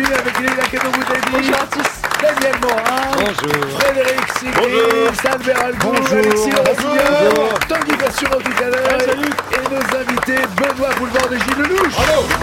Gilles, avec lui, la cadeau Boutadi. Bonjour à tous. Daniel Morin. Bonjour. Frédéric Sigrid. Salbert Alcourt. Alexis Laurent. Tanguy Vassuro tout à l'heure. Et nos invités, Benoît Poulvord et Gilles Lelouch.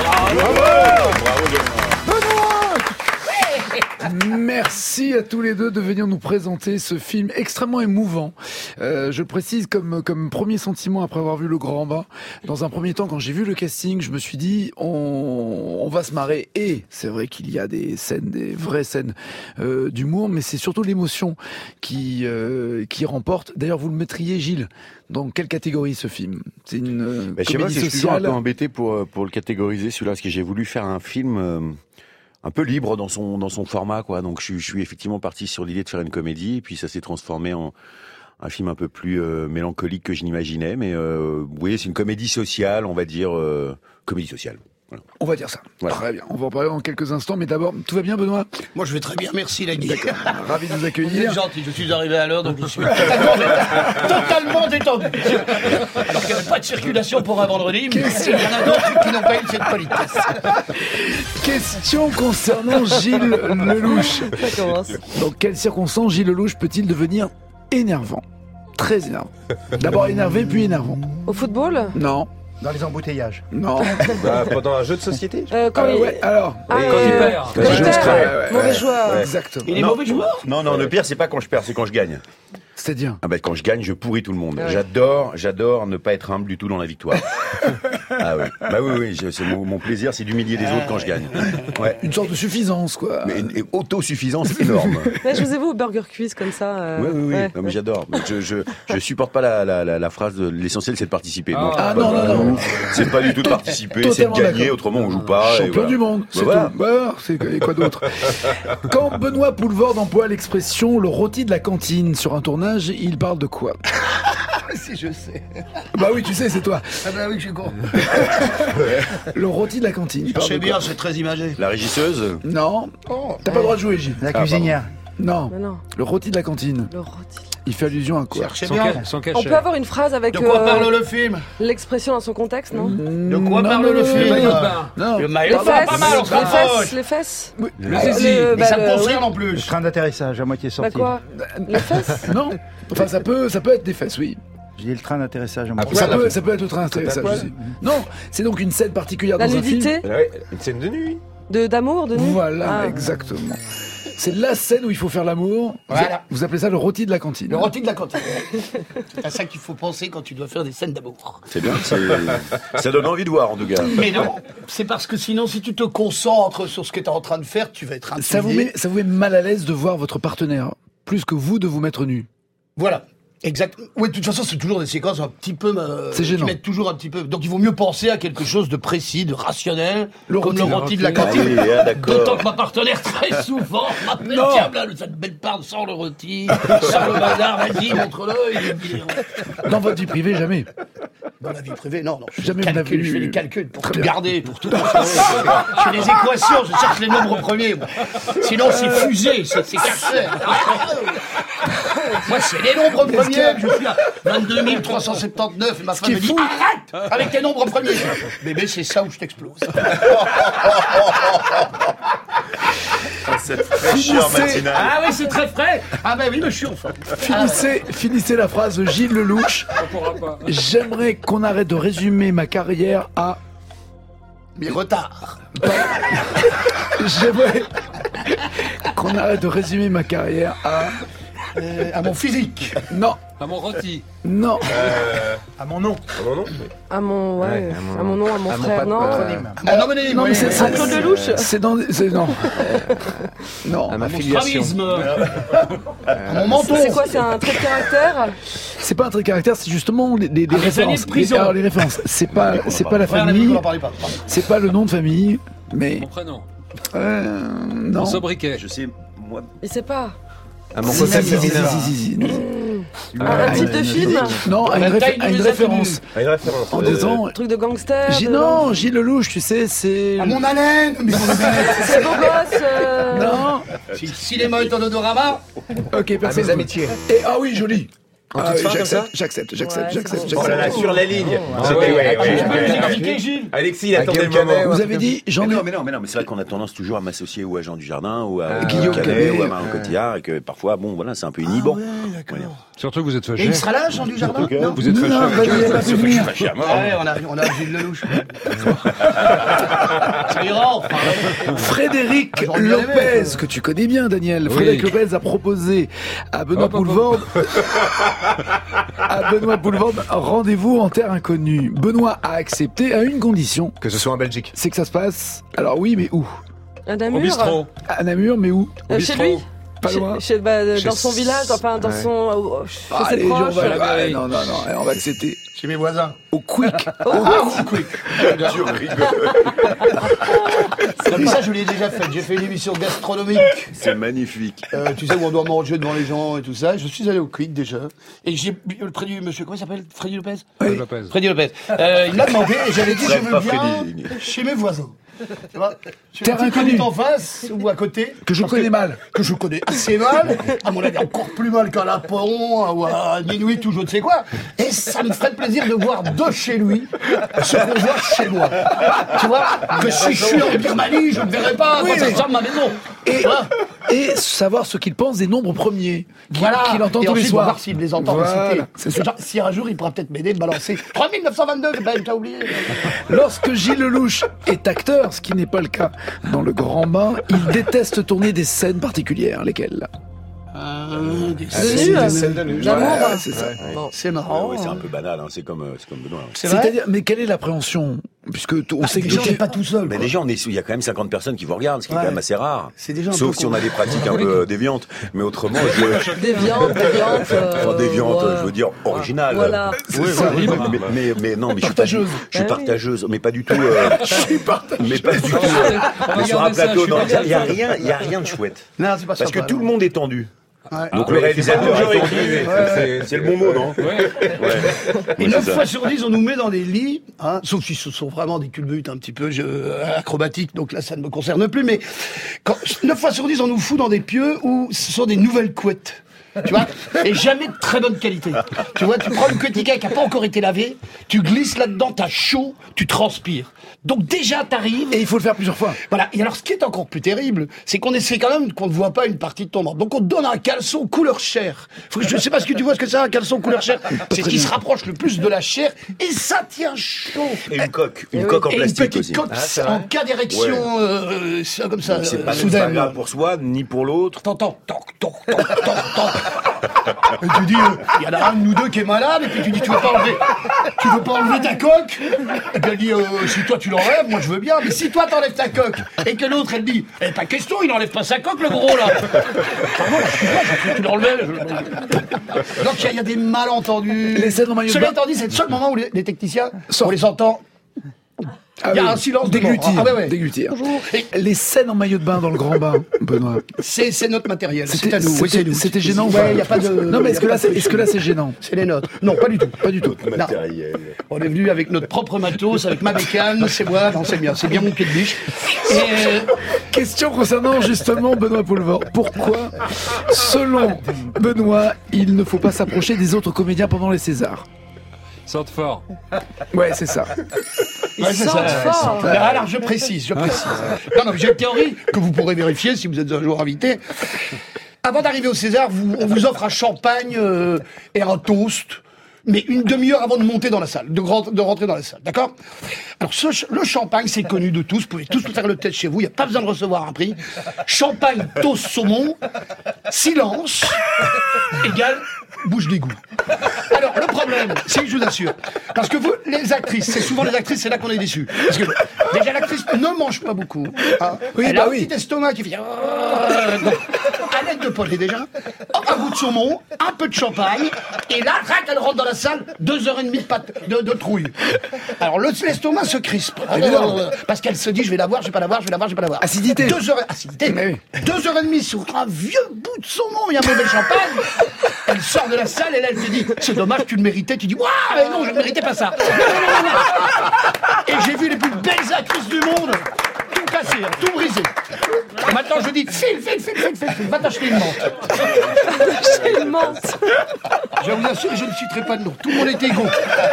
Merci à tous les deux de venir nous présenter ce film extrêmement émouvant. Je le précise comme premier sentiment après avoir vu Le Grand Bas. Dans un premier temps, quand j'ai vu le casting, je me suis dit on va se marrer. Et c'est vrai qu'il y a des scènes, des vraies scènes d'humour, mais c'est surtout l'émotion qui remporte. D'ailleurs, vous le mettriez, Gilles, dans quelle catégorie ce film? C'est une comédie je suis toujours un sociale. peu embêté pour le catégoriser celui-là, parce que j'ai voulu faire un film un peu libre dans son format, quoi. Donc je suis effectivement parti sur l'idée de faire une comédie, et puis ça s'est transformé en un film un peu plus mélancolique que je n'imaginais. Mais oui, c'est une comédie sociale, on va dire comédie sociale. Voilà. On va dire ça. Voilà. Très bien. On va en parler dans quelques instants, mais d'abord, tout va bien, Benoît? Moi, je vais très bien, merci, la D'accord. Ravi de vous Vous accueillir. êtes gentil, je suis arrivé à l'heure, donc je suis totalement détendu. Alors qu'il n'y avait pas de circulation pour un vendredi, mais il y en a d'autres qui n'ont pas eu cette politesse. Question concernant Gilles Lelouch. Ça commence. Dans quelles circonstances Gilles Lelouch peut-il devenir énervant? Très énervant. D'abord énervé, puis énervant. Au football Non. Dans les embouteillages. Non. Pendant un jeu de société. Quand il... Ouais, alors. Ah, Quand il perd. Quand il perd. Ouais. Mauvais joueur. Exactement. Il est mauvais joueur. Non, le pire, c'est pas quand je perds, c'est quand je gagne. C'est-à-dire Quand je gagne, je pourris tout le monde. Ah ouais. J'adore ne pas être humble du tout dans la victoire. Ah oui. Oui, c'est mon plaisir, c'est d'humilier les autres quand je gagne. Ouais. une sorte de suffisance, quoi. Mais une autosuffisance énorme. Ouais, je vous ai vu au Burger Quiz comme ça. Oui. Ouais. Non, mais j'adore. Je supporte pas la phrase de l'essentiel, c'est de participer. Donc, Ah non. c'est pas du tout de participer, c'est de Totalement gagner. d'accord. Autrement, on joue pas. et Champion voilà. du monde, c'est Voilà. tout. Bah, c'est quoi d'autre? Quand Benoît Poulvord emploie l'expression le rôti de la cantine sur un tournage, il parle de quoi? Si je sais. Bah oui, tu sais, c'est toi. Ah bah oui, je suis con. Le rôti de la cantine. il Je parle sais de quoi? bien, c'est très imagé. La régisseuse. Non. T'as pas le droit de jouer, Gilles. La cuisinière. Non. Mais non, Le rôti de la cantine. le rôti. Il fait allusion à quoi? Cherchez bien. On peut avoir une phrase avec De quoi parle le film? l'expression dans son contexte, non? De quoi parle le film? Non. Le Les maillot fesses, pas mal, on se rapproche. les fesses. Le zizi. Mais ça me concerne en Le plus. train d'atterrissage à moitié Bah sorti. quoi? Les fesses? Non. Enfin, ça peut être des fesses, oui. J'ai dit le train d'atterrissage à moitié Ça sorti. peut être le train d'atterrissage aussi. Non, c'est donc une scène particulière La dans un film. nudité? Une scène de nuit. D'amour, de nuit? Voilà, Ah. exactement. C'est la scène où il faut faire l'amour. Voilà. Vous appelez ça le rôti de la cantine. Le rôti de la cantine. C'est à ça qu'il faut penser quand tu dois faire des scènes d'amour. C'est bien. Ça donne envie de voir, en tout cas. Mais non, c'est parce que sinon, si tu te concentres sur ce que tu es en train de faire, tu vas être intimidé. Ça vous met mal à l'aise de voir votre partenaire, plus que vous de vous mettre nu. Voilà. Exact. Oui, de toute façon, c'est toujours des séquences un petit peu. C'est gênant. Qui mettent toujours un petit peu. Donc, il vaut mieux penser à quelque chose de précis, de rationnel, comme rôti. le rôti de la Ah cantine. oui, d'accord. D'autant que ma partenaire, très souvent, m'appelle Non. tiens, là, cette belle part sans le rôti, sans le bazar, vas-y, montre-le. Il est... Dans votre vie privée, jamais. Dans la vie privée, non. Je fais, Jamais des vous n'avez calculs, je eu- fais des calculs pour Très tout bien. garder, pour tout conserver. Je fais des équations, je cherche les nombres premiers. Moi. Sinon, c'est fusé, c'est caché. Moi, c'est les nombres premiers. Je suis à 22 379 et ma femme qui me est dit fou. arrête avec tes nombres premiers. Bébé, c'est ça où je t'explose. Cette fraîcheur Finissez. matinale. Ah oui, c'est très frais. Ah ben oui, mais je suis en forme. Finissez la phrase de Gilles Lelouch. J'aimerais qu'on arrête de résumer ma carrière à... Mais retard. J'aimerais qu'on arrête de résumer ma carrière À mon physique. Non, À mon rôti. non. À mon nom. Comment non? À mon, ouais, à mon nom, à mon frère, non? patronyme. À mon homonyme. Non, mais oui. c'est- À Claude Lelouch? C'est dans... Non. Non. À ma Mon filiation. strabisme. À mon menton. C'est quoi? C'est un trait de caractère? C'est pas un trait de caractère, c'est justement les les années références. de prison. Alors, les références. C'est pas la Ouais, on a dit famille, qu'on en parlait pas. c'est pas le nom de famille, mais... Mon prénom. Non. Mon sobriquet. Je sais, moi. Il sait pas. À mon Si, côté si, si, féminin. si. Un type de film? Non, à une, La taille de à une mes référence. Ah, une référence. En disant... Un truc de gangster? Non, Gilles Lelouch, tu sais, c'est... À mon haleine. Mais C'est beau gosse. Non. si cinéma est en odorama. Ok, personne. mes amitiés. Et, ah oui, joli. En toute fin, comme ça J'accepte. Oh là là, sur la ligne. Ah Ouais. Tu peux nous expliquer, Gilles? Alexis, il attendait le moment. Vous avez dit, j'en ai... Mais non, mais c'est vrai qu'on a tendance toujours à m'associer ou à Jean Dujardin, ou à Guillaume Canet, ou à Marion Cotillard, et que parfois, bon, voilà, c'est un peu inhibant. Voilà. Surtout que vous êtes Et fâché. il sera là, Jean Dujardin? Non. Vous êtes Non, fâché. vas-y, pas souvenir. Ouais, on a Gilles Lelouch. Ça ira, enfin. Frédéric j'aurais bien aimé, Lopez, que tu connais bien, Daniel. Oui. Frédéric Lopez a proposé à Benoît Poulvord rendez-vous en terre inconnue. Benoît a accepté à une condition, Que ce soit en Belgique. c'est que ça se passe. Alors oui, mais où? Un Au Namur. bistrot. À Namur, mais où? Chez lui. Pas loin. Dans son village, enfin dans son. Chez ses Allez, on proches. va, Mairie. non, on va accepter. Chez mes voisins. Au Quick. Tu rigoles. Non, mais ça, je l'ai déjà fait. J'ai fait une émission gastronomique. C'est magnifique. Tu sais, où on doit manger devant les gens et tout ça. Je suis allé au Quick déjà. Et j'ai près du monsieur, comment il s'appelle? Freddy Lopez? Oui. Lopez. Freddy Lopez. Il m'a demandé et j'avais dit, je veux Pas bien Freddy. chez mes voisins. Tu vois, Terre tu inconnue. en face ou à côté. Que je Parce connais mal. Que je connais assez mal. À mon avis, encore plus mal qu'à l'Aporon ou à Inuit ou je ne sais quoi. Et ça me ferait plaisir de voir de chez lui ce qu'on voit chez moi. Tu vois, que si je suis en Birmanie, je ne verrai pas. Oui, Moi, ça mais- ressemble à ma maison. Et, Voilà. et savoir ce qu'il pense des nombres premiers. Voilà. Qu'il entend et tous les ensuite, soirs. voir s'il les entend Voilà, réciter. c'est ça. Genre, si un jour il pourra peut-être m'aider, me balancer 3922, ben, t'as oublié. Lorsque Gilles Lelouch est acteur, ce qui n'est pas le cas dans Le Grand Bain, il déteste tourner des scènes particulières. Lesquelles? Des De nu. Scène de nu. D'amour. Ouais, c'est ça. Bon. C'est marrant. Ouais, c'est un peu banal, hein, c'est comme Benoît. C'est vrai. C'est-à-dire, mais quelle est l'appréhension? Puisque on sait que Déjà, on n'est pas tout seul. Mais quoi. déjà, il y a quand même 50 personnes qui vous regardent, ce qui est Ouais. quand même assez rare. C'est déjà un Sauf peu si on a des pratiques un peu déviantes. Mais autrement, Déviante. enfin, déviantes, ouais. je veux dire, originales. Voilà. Mais non, mais Partageuse. je suis Ah oui. partageuse, mais pas du tout. Mais pas du tout. On va Mais sur un garder ça, plateau, je suis non, pas il y a rien de chouette. Non, c'est pas ça. Parce que tout le monde est tendu. Ouais. Donc le réalisateur toujours est tendu. équilibré. C'est le bon mot, non? Et 9 fois sur 10, on nous met dans des lits, hein, sauf si ce sont vraiment des culbutes un petit peu acrobatiques, donc là, ça ne me concerne plus, mais 9 fois sur 10, on nous fout dans des pieux où ce sont des nouvelles couettes. Tu vois, et jamais de très bonne qualité. Tu vois, tu prends une couette Ikea qui n'a pas encore été lavée, tu glisses là-dedans, t'as chaud, tu transpires. Donc déjà, t'arrives. Et il faut le faire plusieurs fois. Voilà. Et alors, ce qui est encore plus terrible, c'est qu'on essaie quand même qu'on ne voit pas une partie de ton ventre. Donc, on te donne un caleçon couleur chair. Je ne sais pas ce que tu vois, ce que c'est un caleçon couleur chair. C'est ce qui se rapproche le plus de la chair, et ça tient chaud. Et une coque en Et une plastique petite aussi. coque c'est vrai. en cas d'érection, ça, comme ça, Donc c'est pas soudaine. grave pour soi, ni pour l'autre. T'entends, toc, toc, toc, toc, toc. Et tu dis, il y en a un de nous deux qui est malade, et puis tu dis, tu veux pas enlever ta coque? Et puis elle dit, si toi tu l'enlèves, moi je veux bien, mais si toi t'enlèves ta coque, et que l'autre elle dit, pas question, il enlève pas sa coque le gros là. Pardon, excuse-moi, j'ai cru que tu l'enlevais. Donc il y a des malentendus. Les scènes en maillot de Cela bain. étant dit, c'est le seul moment où les techniciens, on les entend. Ah Il y a oui, un silence de déglutir. mort. Ah ouais. Déglutir. Et Les scènes en maillot de bain dans Le Grand Bain, Benoît. c'est notre matériel, c'est à nous. Oui, c'est nous. C'était gênant ou Ouais, pas il n'y a pas de. Non, mais y a pas de est-ce que là c'est gênant? C'est les nôtres. Non, pas du tout. Pas du tout. Matériel. On est venu avec notre propre matos, avec ma bécane, c'est moi, non, c'est bien mon pied de biche. Et Question concernant justement Benoît Poulvord. Pourquoi, selon Benoît, il ne faut pas s'approcher des autres comédiens pendant les Césars? Sorte fort. Ouais, c'est ça. Ils sentent fort. alors je précise. Non, j'ai une théorie que vous pourrez vérifier si vous êtes un jour invité. Avant d'arriver au César, on vous offre un champagne et un toast. Mais une demi-heure avant de monter dans la salle, de rentrer dans la salle, d'accord? Alors, le champagne, c'est connu de tous, vous pouvez tous faire le test chez vous, il n'y a pas besoin de recevoir un prix. Champagne, toast, saumon, silence, égale bouche d'égout. Alors, le problème, c'est, je vous assure, parce que vous, les actrices, c'est souvent les actrices, c'est là qu'on est déçus. Parce que, déjà, l'actrice ne mange pas beaucoup. Hein. Oui, Elle bah a un oui. petit estomac qui fait... Donc, à l'aide de Paul, déjà, un bout de saumon, un peu de champagne, et là, trac, elle rentre dans la salle, 2h30 de trouille. Alors, l'estomac se crispe. Parce qu'elle se dit, je vais la voir, je vais pas la voir, je vais la voir, je vais pas la voir. Acidité. 2h, acidité. Mais oui. 2h30 sur un vieux bout de saumon et un mauvais champagne. Elle sort de la salle et là, elle te dit, c'est dommage, tu le méritais. Tu dis, waouh, mais non, je ne méritais pas ça. Et j'ai vu les plus belles actrices du monde. Tout cassé, hein, tout brisé. Et maintenant, je dis, file, va t'acheter une menthe. J'ai une menthe. Je vous assure, je ne citerai pas de nom. Tout le monde était égaux.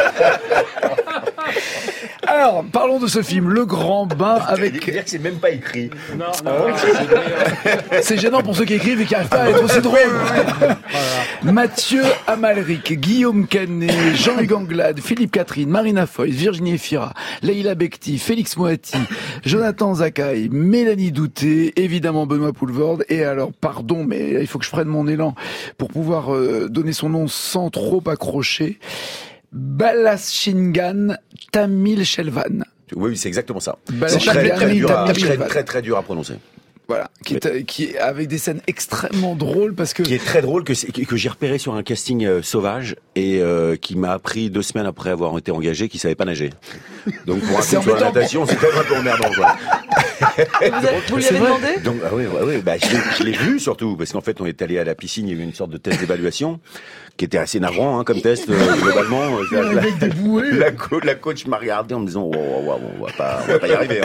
Alors, parlons de ce film, Le Grand Bain, avec... dire que c'est même pas écrit. C'est gênant pour ceux qui écrivent et qui n'arrivent pas à être aussi drôles. Mathieu Amalric, Guillaume Canet, Jean-Hugues Anglade, Philippe Catherine, Marina Foïs, Virginie Efira, Leïla Bekti, Félix Moati, Jonathan Zakaï, Mélanie Douté, évidemment Benoît Poulvorde, et alors, pardon, mais il faut que je prenne mon élan pour pouvoir donner son nom sans trop accrocher, Balashingan Tamil Shelvan. Oui, c'est exactement ça. C'est très dur à prononcer. Voilà, qui est avec des scènes extrêmement drôles parce que qui est très drôle que j'ai repéré sur un casting sauvage et qui m'a appris 2 semaines après avoir été engagé qu'il savait pas nager. Donc pour un film sur la natation, c'est quand même un peu emmerdant quoi. Vous lui avez demandé? Donc oui, bah je l'ai vu surtout parce qu'en fait on est allé à la piscine, il y a eu une sorte de test d'évaluation qui était assez navrant comme test globalement. La coach m'a regardé en me disant on va pas y arriver.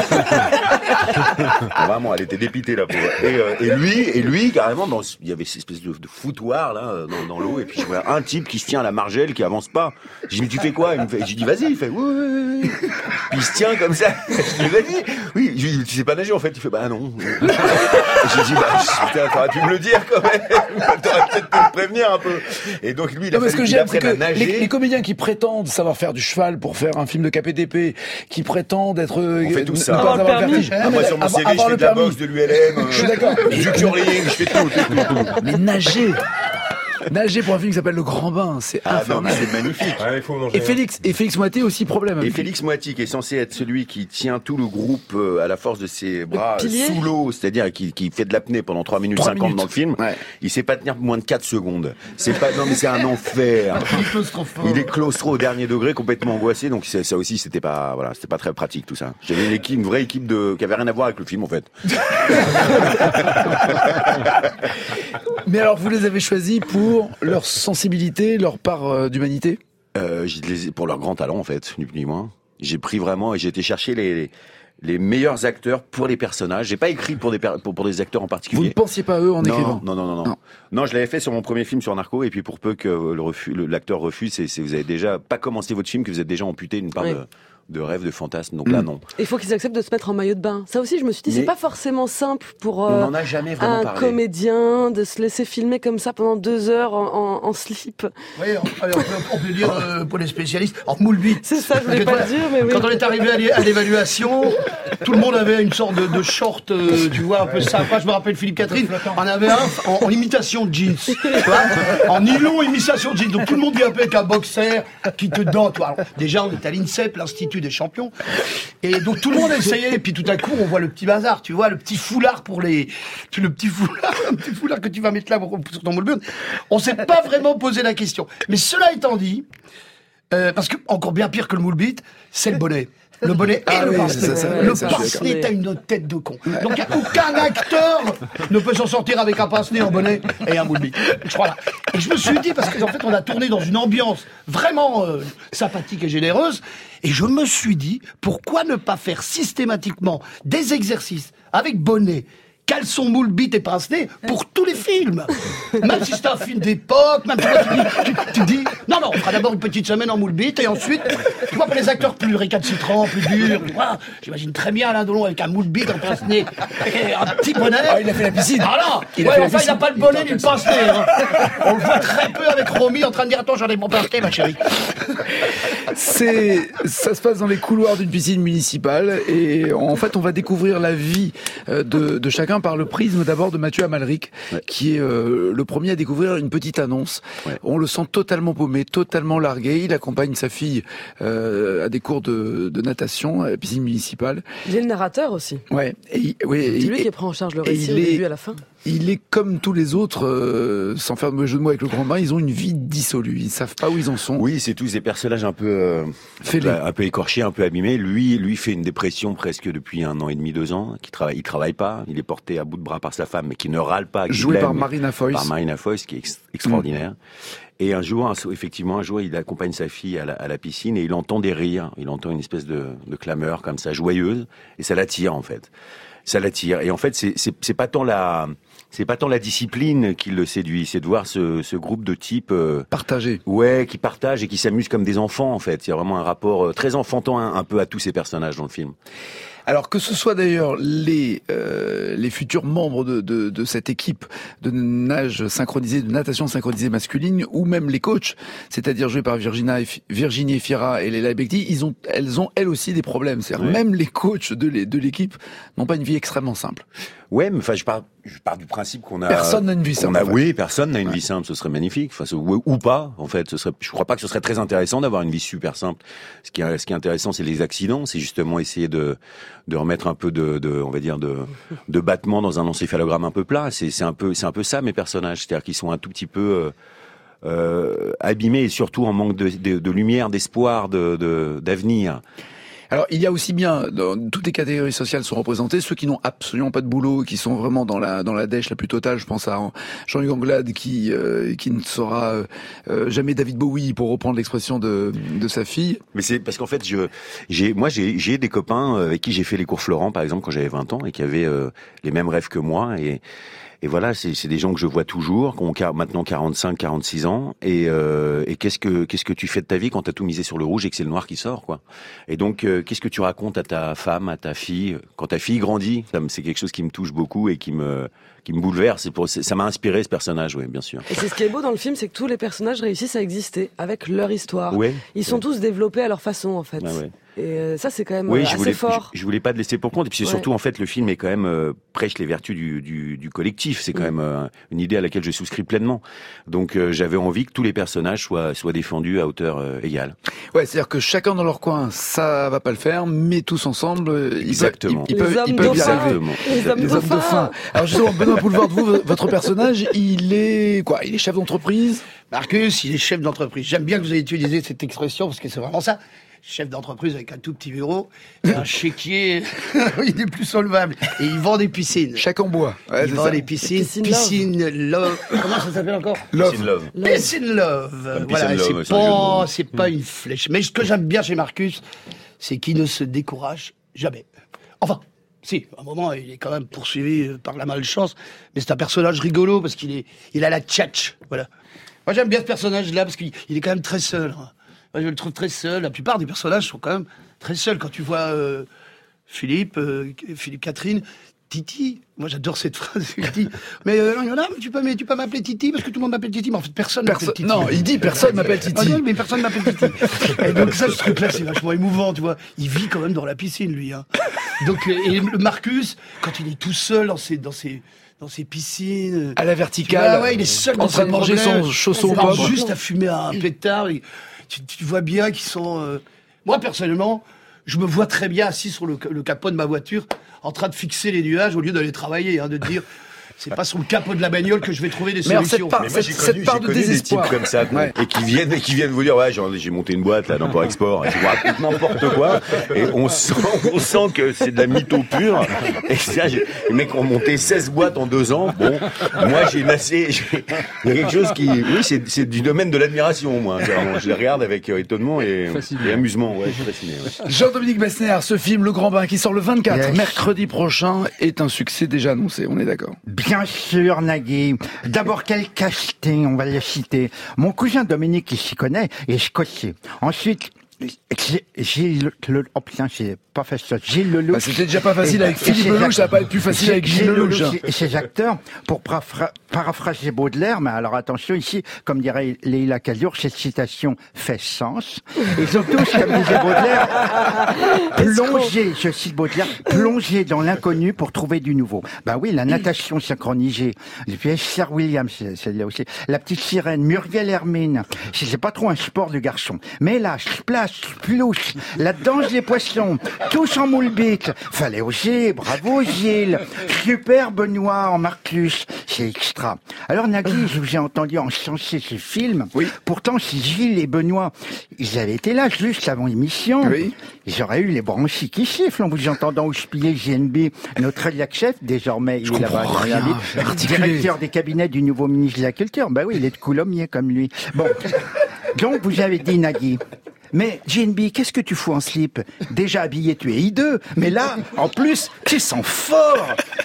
Vraiment, elle était dépitée là pauvre. Et lui carrément il y avait cette espèce de foutoir là dans l'eau et puis je vois un type qui se tient à la margelle qui avance pas. J'ai dit mais tu fais quoi? J'ai dit vas-y, il fait oui. Puis il se tient comme ça. Je dis vas-y. Oui, je lui dis tu sais pas nager en fait? Il fait bah non. J'ai dit putain, t'aurais pu me le dire quand même. T'aurais peut-être pu me prévenir un peu. Et donc lui il a fallu qu'il apprenne à nager. Les comédiens qui prétendent savoir faire du cheval pour faire un film de KPDP, qui prétendent être on fait tout ça. Pas avoir le vertige. Moi sur mon CV je fais de la boxe, de l'ULM, je suis d'accord. Du curling, je fais tout. Mais nager pour un film qui s'appelle Le Grand Bain, c'est infernal. C'est magnifique. Ouais, Et Félix Moiti aussi problème. Et Félix Moiti qui est censé être celui qui tient tout le groupe à la force de ses bras sous l'eau, c'est-à-dire qui fait de l'apnée pendant 3 minutes 50 dans le film. Ouais. Il sait pas tenir moins de 4 secondes. C'est un enfer. Il est claustro au dernier degré, complètement angoissé. Donc ça aussi c'était pas très pratique tout ça. J'avais une vraie équipe qui avait rien à voir avec le film en fait. Mais alors vous les avez choisis pour leur sensibilité, leur part d'humanité? Pour leur grand talent en fait, ni plus ni moins. J'ai pris vraiment et j'ai été chercher les meilleurs acteurs pour les personnages. J'ai pas écrit pour des acteurs en particulier. Vous ne pensiez pas à eux en écrivant? Non, je l'avais fait sur mon premier film sur Narco et puis pour peu que l'acteur refuse, c'est vous avez déjà pas commencé votre film que vous êtes déjà amputé d'une part de rêve, de fantasme. Donc là, non. Il faut qu'ils acceptent de se mettre en maillot de bain. Ça aussi, je me suis dit, c'est pas forcément simple pour on en a jamais vraiment un parlé. comédien de se laisser filmer comme ça pendant 2 heures en slip. Oui, on peut dire pour les spécialistes, en moule bite. C'est ça, je voulais pas le dire, mais oui. Quand on est arrivé à l'évaluation, tout le monde avait une sorte de short, tu vois, un peu sympa. Je me rappelle Philippe Catherine, on avait un en imitation de jeans. Tu vois, en nylon imitation de jeans. Donc tout le monde vient un peu avec un boxer qui te donne. Alors, déjà, on est à l'INSEP, l'Institut des champions. Et donc tout le monde essayait. Et puis tout à coup, on voit le petit bazar. Tu vois, le petit foulard un petit foulard que tu vas mettre là sur ton moule. On s'est pas vraiment posé la question. Mais cela étant dit, parce que encore bien pire que le moule bite, c'est le bonnet. Le bonnet et le pince-nez. Le pince-nez, t'as une tête de con. Donc aucun acteur ne peut s'en sortir avec un pince-nez, un bonnet et un moule bite. Voilà. Et je me suis dit, parce qu'en fait on a tourné dans une ambiance vraiment sympathique et généreuse, et je me suis dit, pourquoi ne pas faire systématiquement des exercices avec bonnet, caleçon, moule, bite et pince-nez pour tous les films. Même si c'est un film d'époque, même tu dis, non, on fera d'abord une petite semaine en moule bite et ensuite, tu vois, pour les acteurs plus récalcitrants, plus durs, tu vois, j'imagine très bien Alain Delon avec un moule bite, un pince-nez et un petit bonnet. Ah, il a fait la piscine. Ah non, il n'a pas le bonnet ni le pince-nez. Hein. On le voit très peu avec Romy en train de dire, attends, j'en ai mon pince-nez, ma chérie. Ça se passe dans les couloirs d'une piscine municipale et en fait, on va découvrir la vie de chacun par le prisme d'abord de Mathieu Amalric, qui est le premier à découvrir une petite annonce. Ouais. On le sent totalement paumé, totalement largué. Il accompagne sa fille à des cours de natation à la piscine municipale. Il est le narrateur aussi. Ouais. C'est lui qui prend en charge le récit du début à la fin. Il est comme tous les autres, sans faire de jeu de mots avec le Grand Bain, ils ont une vie dissolue. Ils savent pas où ils en sont. Oui, c'est tous des personnages un peu écorchés, un peu abîmés. Lui fait une dépression presque depuis 1 an et demi, 2 ans. Il travaille pas. Il est porté à bout de bras par sa femme, mais qui ne râle pas. Joué par Marina Foïs. Par Marina Foïs, qui est extraordinaire. Et un jour, il accompagne sa fille à la piscine et il entend des rires. Il entend une espèce de clameur comme ça, joyeuse. Et ça l'attire, en fait. Ça l'attire. Et en fait, c'est pas tant c'est pas tant la discipline qui le séduit, c'est de voir ce groupe de types Partagé. Ouais, qui partagent et qui s'amusent comme des enfants en fait. Il y a vraiment un rapport très enfantin un peu à tous ces personnages dans le film. Alors que ce soit d'ailleurs les futurs membres de cette équipe de nage synchronisée, de natation synchronisée masculine, ou même les coachs, c'est-à-dire joués par Virginie Efira et Leila Bekti, elles ont elles aussi des problèmes. C'est-à-dire même les coachs de l'équipe n'ont pas une vie extrêmement simple. Ouais, mais enfin je pars du principe qu'on a personne n'a une vie simple. Oui, personne n'a une vie simple, ce serait magnifique. Enfin, ou pas en fait, je crois pas que ce serait très intéressant d'avoir une vie super simple. Ce qui est intéressant, c'est les accidents, c'est justement essayer de remettre un peu on va dire de battement dans un encéphalogramme un peu plat. C'est un peu ça mes personnages, c'est-à-dire qu'ils sont un tout petit peu abîmés et surtout en manque de lumière, d'espoir, d'avenir. Alors, il y a aussi bien, toutes les catégories sociales sont représentées, ceux qui n'ont absolument pas de boulot, qui sont vraiment dans la dèche la plus totale. Je pense à Jean-Hugues Anglade qui ne sera jamais David Bowie, pour reprendre l'expression de sa fille. Mais c'est parce qu'en fait, j'ai des copains avec qui j'ai fait les cours Florent, par exemple, quand j'avais 20 ans et qui avaient les mêmes rêves que moi et voilà, c'est des gens que je vois toujours, qui ont maintenant 45, 46 ans, et qu'est-ce que tu fais de ta vie quand t'as tout misé sur le rouge et que c'est le noir qui sort, quoi. Et donc, qu'est-ce que tu racontes à ta femme, à ta fille, quand ta fille grandit? C'est quelque chose qui me touche beaucoup et qui me bouleverse. Ça m'a inspiré, ce personnage, oui, bien sûr. Et c'est ce qui est beau dans le film, c'est que tous les personnages réussissent à exister avec leur histoire. Ouais, Ils sont tous développés à leur façon, en fait. Ouais. Et ça, c'est quand même assez fort. Je voulais pas te laisser pour compte. Et puis c'est surtout, en fait, le film est quand même prêche les vertus du collectif. C'est quand même une idée à laquelle je souscris pleinement. Donc j'avais envie que tous les personnages soient défendus à hauteur égale. Ouais, c'est-à-dire que chacun dans leur coin, ça va pas le faire, mais tous ensemble, Exactement. ils peuvent y arriver. Les hommes dauphins. Alors justement, Benoît Poulvord, votre personnage, il est quoi? Il est chef d'entreprise? Marcus, il est chef d'entreprise. J'aime bien que vous ayez utilisé cette expression parce que c'est vraiment ça. Chef d'entreprise avec un tout petit bureau, et un chéquier, il est plus solvable. Et il vend des piscines. Chaque en bois. Ouais, il vend des piscines. Piscine love. Comment ça s'appelle encore? Piscine Love. Piscine Love. Voilà, c'est pas une flèche. Mais ce que j'aime bien chez Marcus, c'est qu'il ne se décourage jamais. Enfin, si, à un moment, il est quand même poursuivi par la malchance, mais c'est un personnage rigolo parce qu'il a la tchatch. Voilà. Moi, j'aime bien ce personnage-là parce qu'il est quand même très seul. Moi, je le trouve très seul. La plupart des personnages sont quand même très seuls. Quand tu vois Philippe Catherine, Titi. Moi, j'adore cette phrase. Il dit, mais il y en a, mais tu peux m'appeler Titi parce que tout le monde m'appelle Titi. Mais en fait, personne m'appelle Titi. Non, il dit personne m'appelle Titi. Ah non, mais personne m'appelle Titi. Et donc ça, ce truc-là, c'est vachement émouvant, tu vois. Il vit quand même dans la piscine, lui. Hein. Donc, et le Marcus, quand il est tout seul dans ses piscines. À la verticale. Ouais, il est seul dans en train de manger son chausson pop. Juste à fumer un pétard. Tu vois bien qu'ils sont... Moi, personnellement, je me vois très bien assis sur le capot de ma voiture, en train de fixer les nuages au lieu d'aller travailler, de dire... C'est pas sur le capot de la bagnole que je vais trouver des solutions. Mais moi, j'ai connu des types comme ça, et qui viennent vous dire, ouais, j'ai monté une boîte, là, d'import-export, et tu vois, n'importe quoi, et on sent que c'est de la mytho pure, et ça, les mecs ont monté 16 boîtes en 2 ans, bon, moi, il y a quelque chose qui, oui, c'est du domaine de l'admiration, moi, clairement. Je les regarde avec étonnement et amusement, ouais, je suis fasciné, ouais. Jean-Dominique Besnéard, ce film, Le Grand Bain, qui sort le 24, mercredi prochain, est un succès déjà annoncé, on est d'accord. Bien sûr, Nagui. D'abord, quel casting, on va les citer. Mon cousin Dominique, il s'y connaît, est écossais. Ensuite, Gilles c'est pas facile. Gilles Lelouch. Bah, c'était déjà pas facile avec Philippe Lelouch, ça va pas être plus facile avec Gilles Lelouch. Et ses acteurs, pour paraphraser Baudelaire, mais alors attention ici, comme dirait Leila Kadour, cette citation fait sens. Ils ont tous, comme disait Baudelaire, plongé, je cite Baudelaire, plongé dans l'inconnu pour trouver du nouveau. Ben oui, la natation synchronisée. Et puis Esther Williams, celle-là aussi. La petite sirène, Muriel Hermine. C'est pas trop un sport de garçon. Mais là, splash, splouche, la danse des poissons, tous en moule bite. Fallait oser, bravo Gilles. Super Benoît en Marcus, c'est extra. Alors Nagui, je vous ai entendu encenser ce film. Oui. Pourtant, si Gilles et Benoît, ils avaient été là juste avant l'émission, oui, ils auraient eu les branchies qui sifflent en vous entendant houspiller JNB, notre rédac chef, désormais il est là-bas, directeur des cabinets du nouveau ministre de la Culture. Ben oui, il est de Coulommiers comme lui. Bon, donc vous avez dit Nagui. Mais, JNB, qu'est-ce que tu fous en slip? Déjà habillé, tu es hideux. Mais là, en plus, tu sens fort.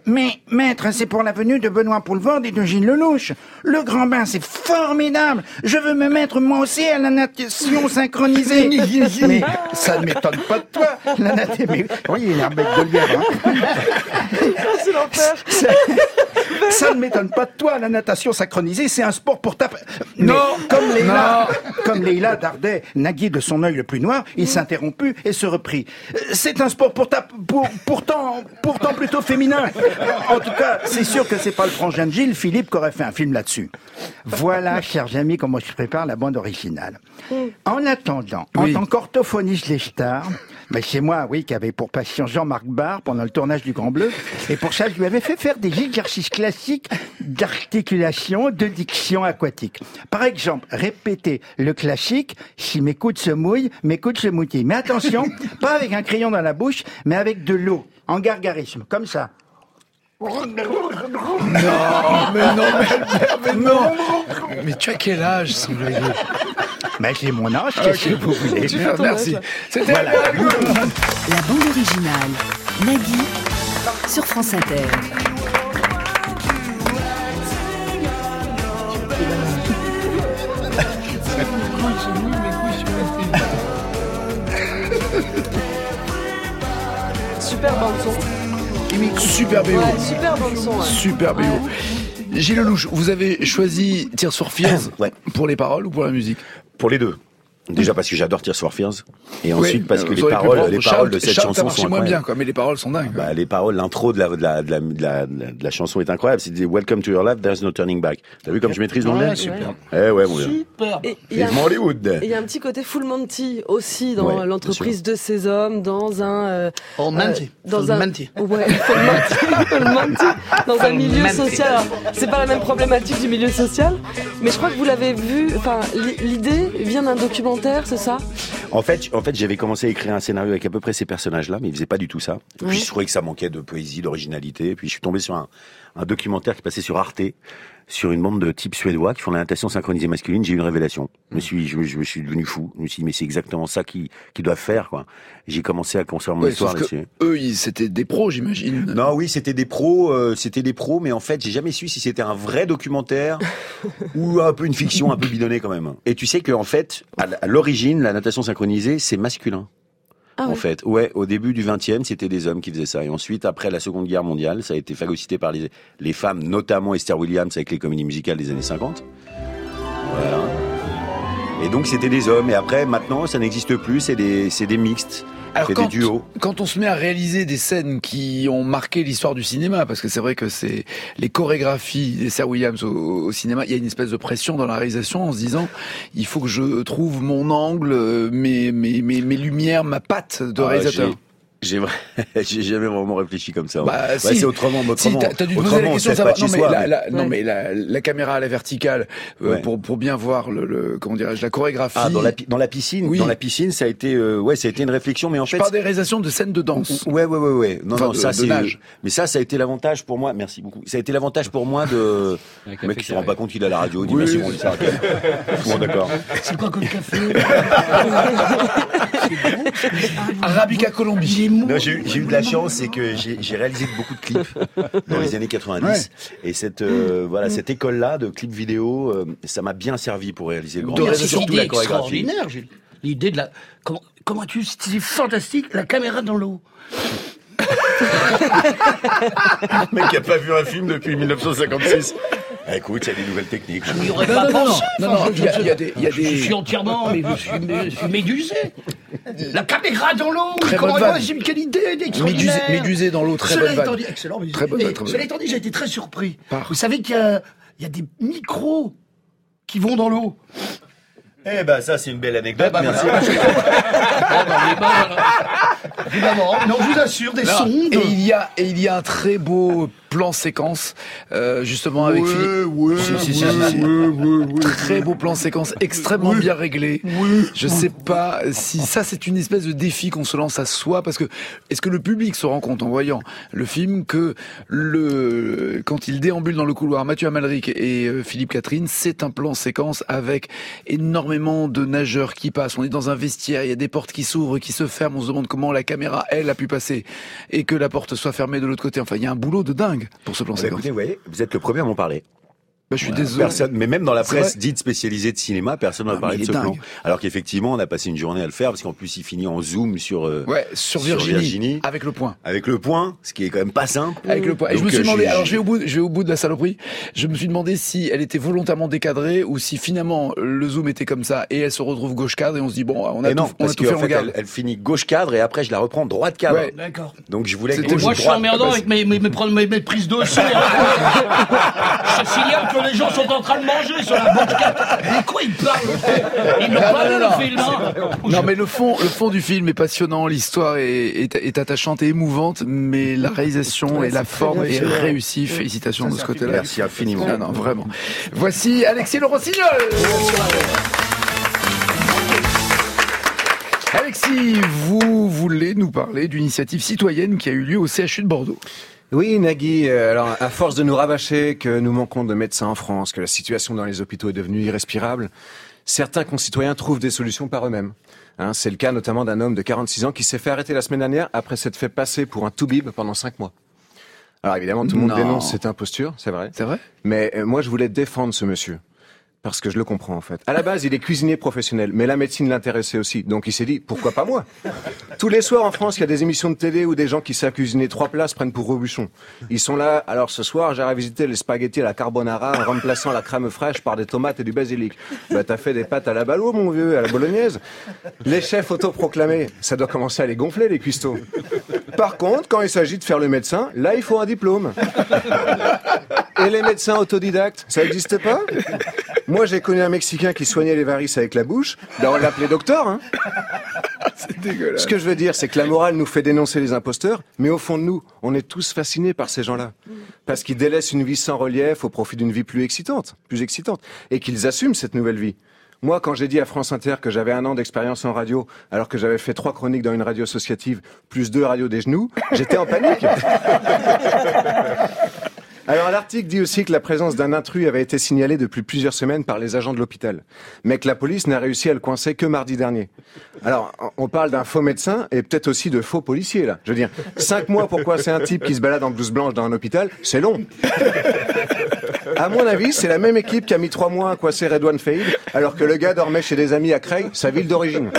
Mais, maître, c'est pour la venue de Benoît Poulvord et de Gilles Lelouch. Le grand bain, c'est formidable. Je veux me mettre moi aussi à la natation synchronisée. Mais ça ne m'étonne pas de toi. La natation... Oui, il a un bec de lièvre. Hein. C'est l'enfer. Ça ne m'étonne pas de toi. La natation synchronisée, c'est un sport pour taper... Non. Comme Leïla Dardet, naguit de son œil le plus noir, il s'interromput et se reprit. C'est un sport pourtant plutôt féminin. En tout cas, c'est sûr que c'est pas le frangin de Gilles, Philippe, qui aurait fait un film là-dessus. Voilà, chers amis, comment je prépare la bande originale. En attendant, en tant qu'orthophoniste Lestar, c'est moi, qui avait pour patient Jean-Marc Barr pendant le tournage du Grand Bleu. Et pour ça, je lui avais fait faire des exercices classiques d'articulation, de diction aquatique. Par exemple, répéter le classique, si mes coudes se mouillent, mes coudes se moutillent. Mais attention, pas avec un crayon dans la bouche, mais avec de l'eau, en gargarisme, comme ça. Mais tu as quel âge, sans blaguer? Mais j'ai mon âge, qu'est-ce que vous voulez? Merci. C'était Voilà. La bande originale, Nagui, sur France Inter. Super bande son. Super BO. Ouais, super bande son. Ouais. Super BO. Gilles Lelouch, vous avez choisi Tears for Fears pour les paroles ou pour la musique? Pour les deux. Déjà parce que j'adore Tears for Fears, et ensuite parce que les ça aurait pu paroles prendre de cette Shout, chanson ça sont moins bien, incroyables. quoi, mais les paroles sont dingues. Bah, les paroles, l'intro de la chanson est incroyable. C'est des Welcome to your life, there's no turning back. T'as vu comme je maîtrise l'anglais? Super. Eh ouais, mon gars. Super. Et il y a Vivement Hollywood. il y a un petit côté Full Monty aussi dans Ouais, l'entreprise de ces hommes, dans un Monty. dans Full un Monty. ouais, Full Monty, Full Monty, dans un milieu Monty. social. Alors, c'est pas la même problématique du milieu social, mais je crois que vous l'avez vu. Enfin, l'idée vient d'un documentaire, c'est ça? En fait, j'avais commencé à écrire un scénario avec à peu près ces personnages-là, mais ils faisaient pas du tout ça. Et puis je trouvais que ça manquait de poésie, d'originalité. Et puis je suis tombé sur un documentaire qui passait sur Arte, sur une bande de types suédois qui font la natation synchronisée masculine. J'ai eu une révélation. Je me suis devenu fou. Je me suis dit, mais c'est exactement ça qu'ils doivent faire, quoi. J'ai commencé à construire mon histoire là-dessus. Eux, c'était des pros, j'imagine. Non, oui, c'était des pros, mais en fait, j'ai jamais su si c'était un vrai documentaire ou un peu une fiction un peu bidonnée quand même. Et tu sais que en fait, à l'origine, la natation synchronisée, c'est masculin. Ah en fait, au début du 20e, c'était des hommes qui faisaient ça. Et ensuite, après la Seconde Guerre mondiale, ça a été phagocyté par les femmes, notamment Esther Williams avec les comédies musicales des années 50. Voilà. Et donc, c'était des hommes. Et après, maintenant, ça n'existe plus. C'est des mixtes. Alors C'est des duos. quand on se met à réaliser des scènes qui ont marqué l'histoire du cinéma, parce que c'est vrai que c'est les chorégraphies d'Esther Williams au cinéma, il y a une espèce de pression dans la réalisation en se disant il faut que je trouve mon angle, mes lumières, ma patte de réalisateur. J'ai jamais vraiment réfléchi comme ça. Bah, si. C'est autrement. Si, t'as dû te poser la question de savoir. Non, mais Ouais. la caméra à la verticale, pour bien voir comment dirais-je, la chorégraphie. Ah, dans la piscine. Oui. Dans la piscine, ça a été, ça a été une réflection, mais en fait. Je parle des réalisations de scènes de danse. Ouais. Non, Enfin, non, ça, c'est, nage. mais ça a été l'avantage pour moi. Merci beaucoup. Ça a été l'avantage pour moi de, le mec qui se rend pas compte qu'il a la radio, il dit merci, bon, il s'arrête. Bon, d'accord. C'est quoi comme café? Arabica Colombie. Non, j'ai eu de la chance, c'est que j'ai réalisé beaucoup de clips dans les années 90. Et cette école-là de clips vidéo, ça m'a bien servi pour réaliser le grand. De Surtout C'est une idée la chorégraphie. extraordinaire, Gilles. L'idée de la... Comment tu... C'est fantastique, la caméra dans l'eau. Le mec qui a pas vu un film depuis 1956. Écoute, il y a des nouvelles techniques. Je n'y aurais pas pensé. Non, il y a des. Je suis entièrement, mais je suis médusé. La caméra dans l'eau. Très Comment bonne vanne. c'est une qualité extraordinaire. Médusé dans l'eau, très bonne Cela étant vanne. dit, excellent. Mais Très bonne vanne, très bonne cela vanne. étant dit, j'ai été très surpris. Par- Vous savez qu'il y a des micros qui vont dans l'eau. Eh ben, ça, c'est une belle anecdote. Merci. Évidemment. Non, je vous assure, des sondes. Et il y a un très beau plan séquence, justement avec Philippe. Si. Très beau plan séquence, extrêmement bien réglé. Je sais pas si ça c'est une espèce de défi qu'on se lance à soi, parce que est-ce que le public se rend compte en voyant le film que quand il déambule dans le couloir, Mathieu Amalric et Philippe Catherine, c'est un plan séquence avec énormément de nageurs qui passent. On est dans un vestiaire, il y a des portes qui s'ouvrent, qui se ferment. On se demande comment la caméra, elle, a pu passer et que la porte soit fermée de l'autre côté. Enfin, il y a un boulot de dingue pour ce plan séquence. Écoutez, vous voyez, vous êtes le premier à m'en parler. Je suis désolé. Mais même dans la presse dite spécialisée de cinéma, personne n'a parlé de ce plan. Alors qu'effectivement, on a passé une journée à le faire, parce qu'en plus, il finit en zoom sur Virginie. Avec le point. Avec le point, ce qui est quand même pas simple. Avec le point. Et je me suis demandé, alors je vais au bout de la saloperie, je me suis demandé si elle était volontairement décadrée ou si finalement le zoom était comme ça et elle se retrouve gauche cadre et on se dit bon, on a tout fait, on regarde. Elle finit gauche cadre et après je la reprends droite cadre. Ouais. D'accord. Donc je voulais moi je suis emmerdant avec mes prises de sang. Je signale que les gens sont en train de manger sur la banquette. De quoi ils parlent? Ils n'ont pas vu le film, hein? Non, mais le fond du film est passionnant, l'histoire est attachante et émouvante, mais la réalisation et la forme est réussie. Félicitations de ce côté-là. Merci infiniment. Non, vraiment. Voici Alexis Le Rossignol. Alexis, vous voulez nous parler d'une initiative citoyenne qui a eu lieu au CHU de Bordeaux. Oui, Nagui, alors à force de nous rabâcher que nous manquons de médecins en France, que la situation dans les hôpitaux est devenue irrespirable, certains concitoyens trouvent des solutions par eux-mêmes. C'est le cas notamment d'un homme de 46 ans qui s'est fait arrêter la semaine dernière après s'être fait passer pour un toubib pendant 5 mois. Alors évidemment, tout le monde dénonce cette imposture, c'est vrai. C'est vrai. Mais moi, je voulais défendre ce monsieur. Parce que je le comprends en fait. À la base, il est cuisinier professionnel, mais la médecine l'intéressait aussi. Donc il s'est dit, pourquoi pas moi? Tous les soirs en France, il y a des émissions de télé où des gens qui savent cuisiner 3 plats se prennent pour Robuchon. Ils sont là, alors ce soir, j'ai revisité les spaghettis à la carbonara en remplaçant la crème fraîche par des tomates et du basilic. Bah t'as fait des pâtes à la balo, mon vieux, à la bolognaise. Les chefs autoproclamés, ça doit commencer à les gonfler, les cuistots. Par contre, quand il s'agit de faire le médecin, là il faut un diplôme. Et les médecins autodidactes, ça n'existe pas? Moi, j'ai connu un Mexicain qui soignait les varices avec la bouche. Ben, on l'appelait docteur, hein. C'est dégueulasse. Ce que je veux dire, c'est que la morale nous fait dénoncer les imposteurs, mais au fond de nous, on est tous fascinés par ces gens-là. Parce qu'ils délaissent une vie sans relief au profit d'une vie plus excitante. Et qu'ils assument cette nouvelle vie. Moi, quand j'ai dit à France Inter que j'avais 1 an d'expérience en radio, alors que j'avais fait 3 chroniques dans une radio associative, plus 2 radios des genoux, j'étais en panique. Alors l'article dit aussi que la présence d'un intrus avait été signalée depuis plusieurs semaines par les agents de l'hôpital, mais que la police n'a réussi à le coincer que mardi dernier. Alors on parle d'un faux médecin et peut-être aussi de faux policiers là. Je veux dire, 5 mois pour coincer un type qui se balade en blouse blanche dans un hôpital, c'est long. À mon avis, c'est la même équipe qui a mis 3 mois à coincer Redouane Faïd, alors que le gars dormait chez des amis à Creil, sa ville d'origine.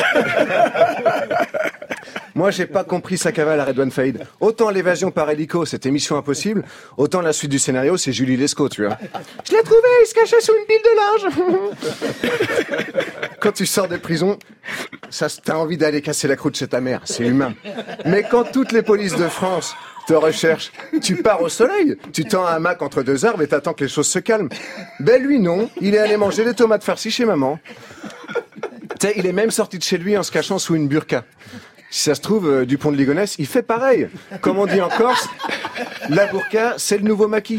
Moi, j'ai pas compris sa cavale à Redouane Faïd. Autant l'évasion par hélico, c'était mission impossible, autant la suite du scénario, c'est Julie Lescaut, tu vois. Je l'ai trouvé, il se cachait sous une pile de linge. Quand tu sors de prison, ça, t'as envie d'aller casser la croûte chez ta mère, c'est humain. Mais quand toutes les polices de France te recherchent, tu pars au soleil, tu tends un hamac entre 2 arbres et t'attends que les choses se calment. Ben lui, non, il est allé manger des tomates farcies chez maman. T'sais, il est même sorti de chez lui en se cachant sous une burqa. Si ça se trouve, Dupont de Ligonnès, il fait pareil. Comme on dit en Corse, la burqa, c'est le nouveau maquis.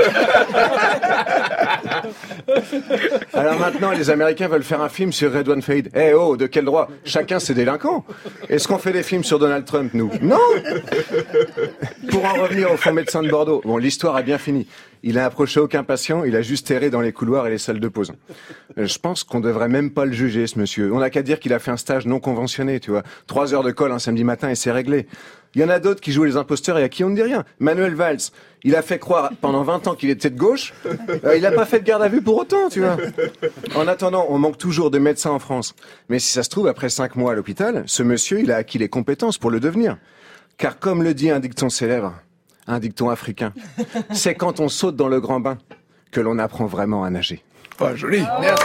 Alors maintenant, les Américains veulent faire un film sur Redouane Faïd. Eh oh, de quel droit? Chacun ses délinquants. Est-ce qu'on fait des films sur Donald Trump, nous? Non. Pour en revenir au faux médecin de Bordeaux, bon, l'histoire est bien finie. Il a approché aucun patient, il a juste erré dans les couloirs et les salles de pause. Je pense qu'on devrait même pas le juger, ce monsieur. On n'a qu'à dire qu'il a fait un stage non conventionné, tu vois. 3 heures de colle un samedi matin et c'est réglé. Il y en a d'autres qui jouent les imposteurs et à qui on ne dit rien. Manuel Valls, il a fait croire pendant 20 ans qu'il était de gauche. Il n'a pas fait de garde à vue pour autant, tu vois. En attendant, on manque toujours de médecins en France. Mais si ça se trouve, après 5 mois à l'hôpital, ce monsieur, il a acquis les compétences pour le devenir. Car comme le dit un dicton célèbre, un dicton africain, c'est quand on saute dans le grand bain que l'on apprend vraiment à nager. Oh, joli. Merci.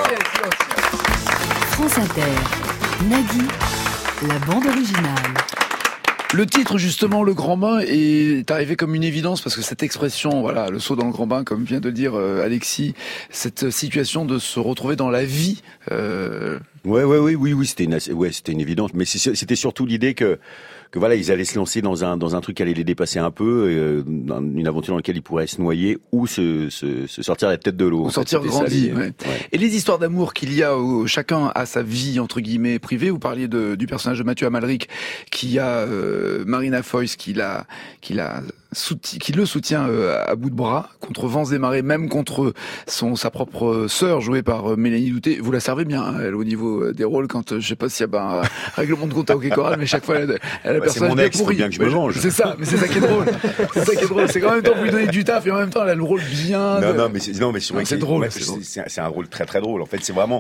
France Inter, Nagui, la bande originale. Le titre, justement, Le Grand Bain, est arrivé comme une évidence parce que cette expression, voilà, le saut dans le grand bain, comme vient de le dire Alexis, cette situation de se retrouver dans la vie. Oui, c'était une évidence. Mais c'était surtout l'idée que voilà, ils allaient se lancer dans un truc qui allait les dépasser un peu, dans une aventure dans laquelle ils pourraient se noyer ou se sortir la tête de l'eau. Ou sortir grandi. Ouais. Et les histoires d'amour qu'il y a où chacun a sa vie entre guillemets privée. Vous parliez du personnage de Mathieu Amalric qui a Marina Foïs qui le soutient à bout de bras contre vents et marées, même contre sa propre sœur jouée par Mélanie Douté. Vous la servez bien, hein, elle, au niveau des rôles, quand je sais pas s'il y a un règlement de compte à Hockey Choral, mais chaque fois elle a c'est mon ex, faut bien que je me venge. C'est ça, mais c'est ça qui est drôle. C'est qu'en même temps vous lui donnez du taf et en même temps elle a le rôle bien. C'est drôle. C'est un rôle très très drôle. En fait, c'est vraiment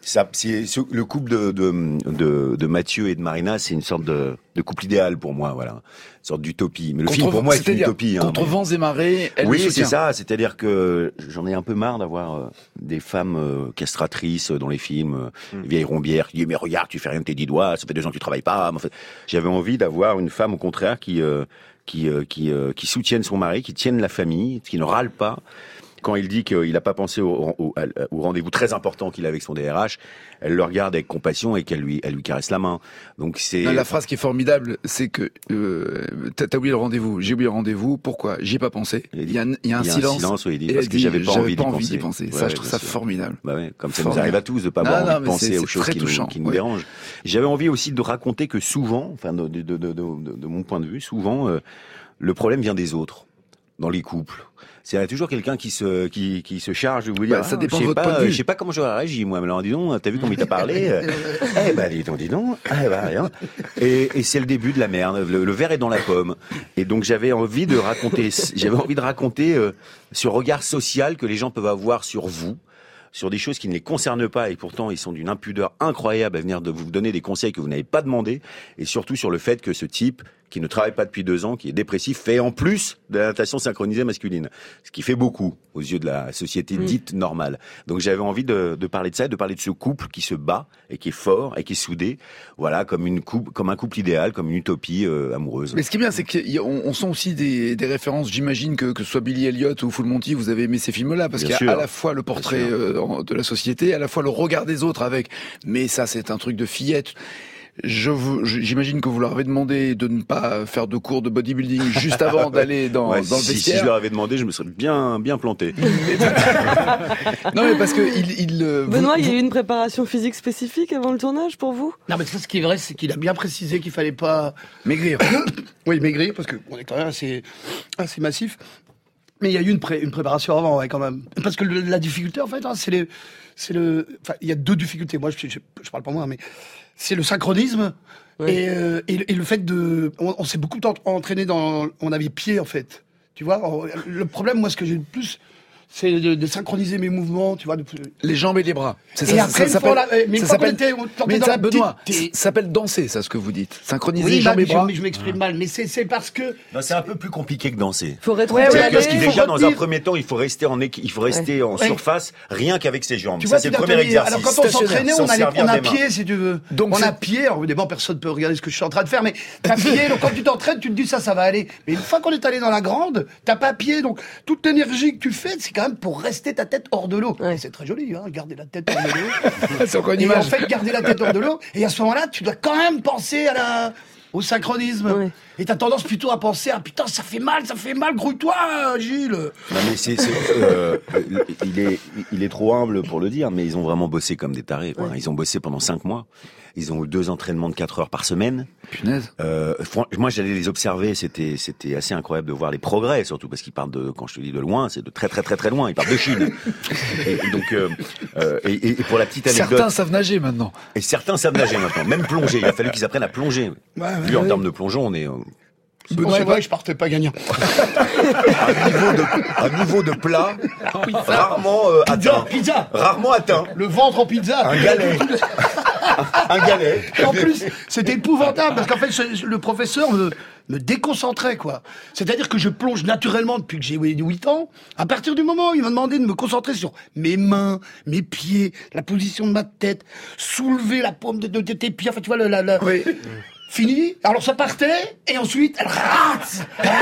le couple de Mathieu et de Marina, c'est une sorte de couple idéal pour moi, voilà, une sorte d'utopie. Mais le film pour moi est une utopie. Contre vents et marées, elle le soutient. Oui, c'est ça. C'est-à-dire que j'en ai un peu marre d'avoir des femmes castratrices dans les films, vieilles rombières qui disent mais regarde, tu fais rien de tes 10 doigts, ça fait 2 ans que tu travailles pas. En fait, j'avais envie d'avoir une femme au contraire qui soutienne son mari, qui tienne la famille, qui ne râle pas. Quand il dit qu'il n'a pas pensé au rendez-vous très important qu'il a avec son DRH, elle le regarde avec compassion et elle lui caresse la main. Donc c'est la phrase qui est formidable, c'est que t'as oublié le rendez-vous. J'ai oublié le rendez-vous. Pourquoi? J'y ai pas pensé. Il y a un silence. Où il dit, parce que j'avais pas envie d'y penser. Ouais, ça, je trouve ça formidable. Bah ouais, comme ça nous arrive à tous de pas avoir envie de penser aux choses qui nous dérangent. J'avais envie aussi de raconter que souvent, enfin de mon point de vue, souvent le problème vient des autres dans les couples. Il y a toujours quelqu'un qui se charge de vous dire, ça dépend de votre point de vue. Je sais pas comment j'aurais réagi, moi. Mais alors, dis donc, t'as vu comment il t'a parlé? Dis donc. Rien. Et c'est le début de la merde. Le verre est dans la pomme. Et donc, j'avais envie de raconter ce regard social que les gens peuvent avoir sur vous, sur des choses qui ne les concernent pas et pourtant ils sont d'une impudeur incroyable à venir de vous donner des conseils que vous n'avez pas demandé, et surtout sur le fait que ce type qui ne travaille pas depuis 2 ans, qui est dépressif, fait en plus de la natation synchronisée masculine, ce qui fait beaucoup aux yeux de la société dite normale. Donc j'avais envie de parler de ça, de parler de ce couple qui se bat et qui est fort et qui est soudé, voilà, comme un couple idéal, comme une utopie amoureuse. Mais ce qui est bien, c'est qu'on sent aussi des références. J'imagine que ce soit Billy Elliot ou Full Monty, vous avez aimé ces films-là parce qu'il y a à la fois le portrait de la société, à la fois le regard des autres avec. Mais ça, c'est un truc de fillette. J'imagine que vous leur avez demandé de ne pas faire de cours de bodybuilding juste avant d'aller dans le vestiaire. Si je leur avais demandé, je me serais bien planté. Non, mais parce que Benoît, il y a eu une préparation physique spécifique avant le tournage pour vous? Non, mais ça, ce qui est vrai, c'est qu'il a bien précisé qu'il fallait pas maigrir. Oui, maigrir, parce qu'on est quand même assez massif. Mais il y a eu une préparation avant, ouais, quand même. Parce que la difficulté, en fait, hein, il y a 2 difficultés. Moi, je parle pas moi, mais c'est le synchronisme et le fait on s'est beaucoup entraîné on avait pied, en fait. Tu vois, le problème, moi, ce que j'ai le plus, c'est de synchroniser mes mouvements, tu vois. Les jambes et les bras. C'est ça, ça s'appelle. Benoît, ça s'appelle danser, ça, ce que vous dites. Synchroniser les jambes et bras. Je m'exprime mal, mais c'est parce que. Non, c'est un peu plus compliqué que danser. Faut retrouver parce que déjà, dans un premier temps, il faut rester en surface, rien qu'avec ses jambes. Ça, c'est le premier exercice. Alors, quand on s'entraînait, on a pied, si tu veux. Donc, on a pied. Alors, évidemment, personne peut regarder ce que je suis en train de faire, mais t'as pied. Donc, quand tu t'entraînes, tu te dis ça va aller. Mais une fois qu'on est allé dans la grande, t'as pas pied. Donc, toute l'énergie que tu fais, c'est quand même pour rester ta tête hors de l'eau. C'est très joli, hein, garder la tête hors de l'eau. C'est encore une et image. en fait, garder la tête hors de l'eau. Et à ce moment-là, tu dois quand même penser au synchronisme. Oui. Et t'as tendance plutôt à penser putain, ça fait mal, grouille-toi, Gilles. Non, mais il est trop humble pour le dire, mais ils ont vraiment bossé comme des tarés, quoi. Ils ont bossé pendant 5 mois. Ils ont eu 2 entraînements de 4 heures par semaine. Punaise. Moi, j'allais les observer. C'était assez incroyable de voir les progrès, surtout parce qu'ils partent quand je te dis de loin, c'est de très très très très loin. Ils partent de Chine. Et donc, et pour la petite anecdote. Certains savent nager maintenant. Et certains savent nager maintenant. Même plonger. Il a fallu qu'ils apprennent à plonger. Lui, en termes de plongeon, on est. C'est vrai, je partais pas gagnant. Un niveau de plat rarement atteint. Pizza. Rarement atteint. Le ventre en pizza. Un galet. Un galet. Et en plus, c'était épouvantable parce qu'en fait, le professeur me déconcentrait, quoi. C'est-à-dire que je plonge naturellement depuis que j'ai 8 ans. À partir du moment où il m'a demandé de me concentrer sur mes mains, mes pieds, la position de ma tête, soulever la paume de tes pieds, enfin, tu vois, Oui. Fini. Alors ça partait, et ensuite, elle rate.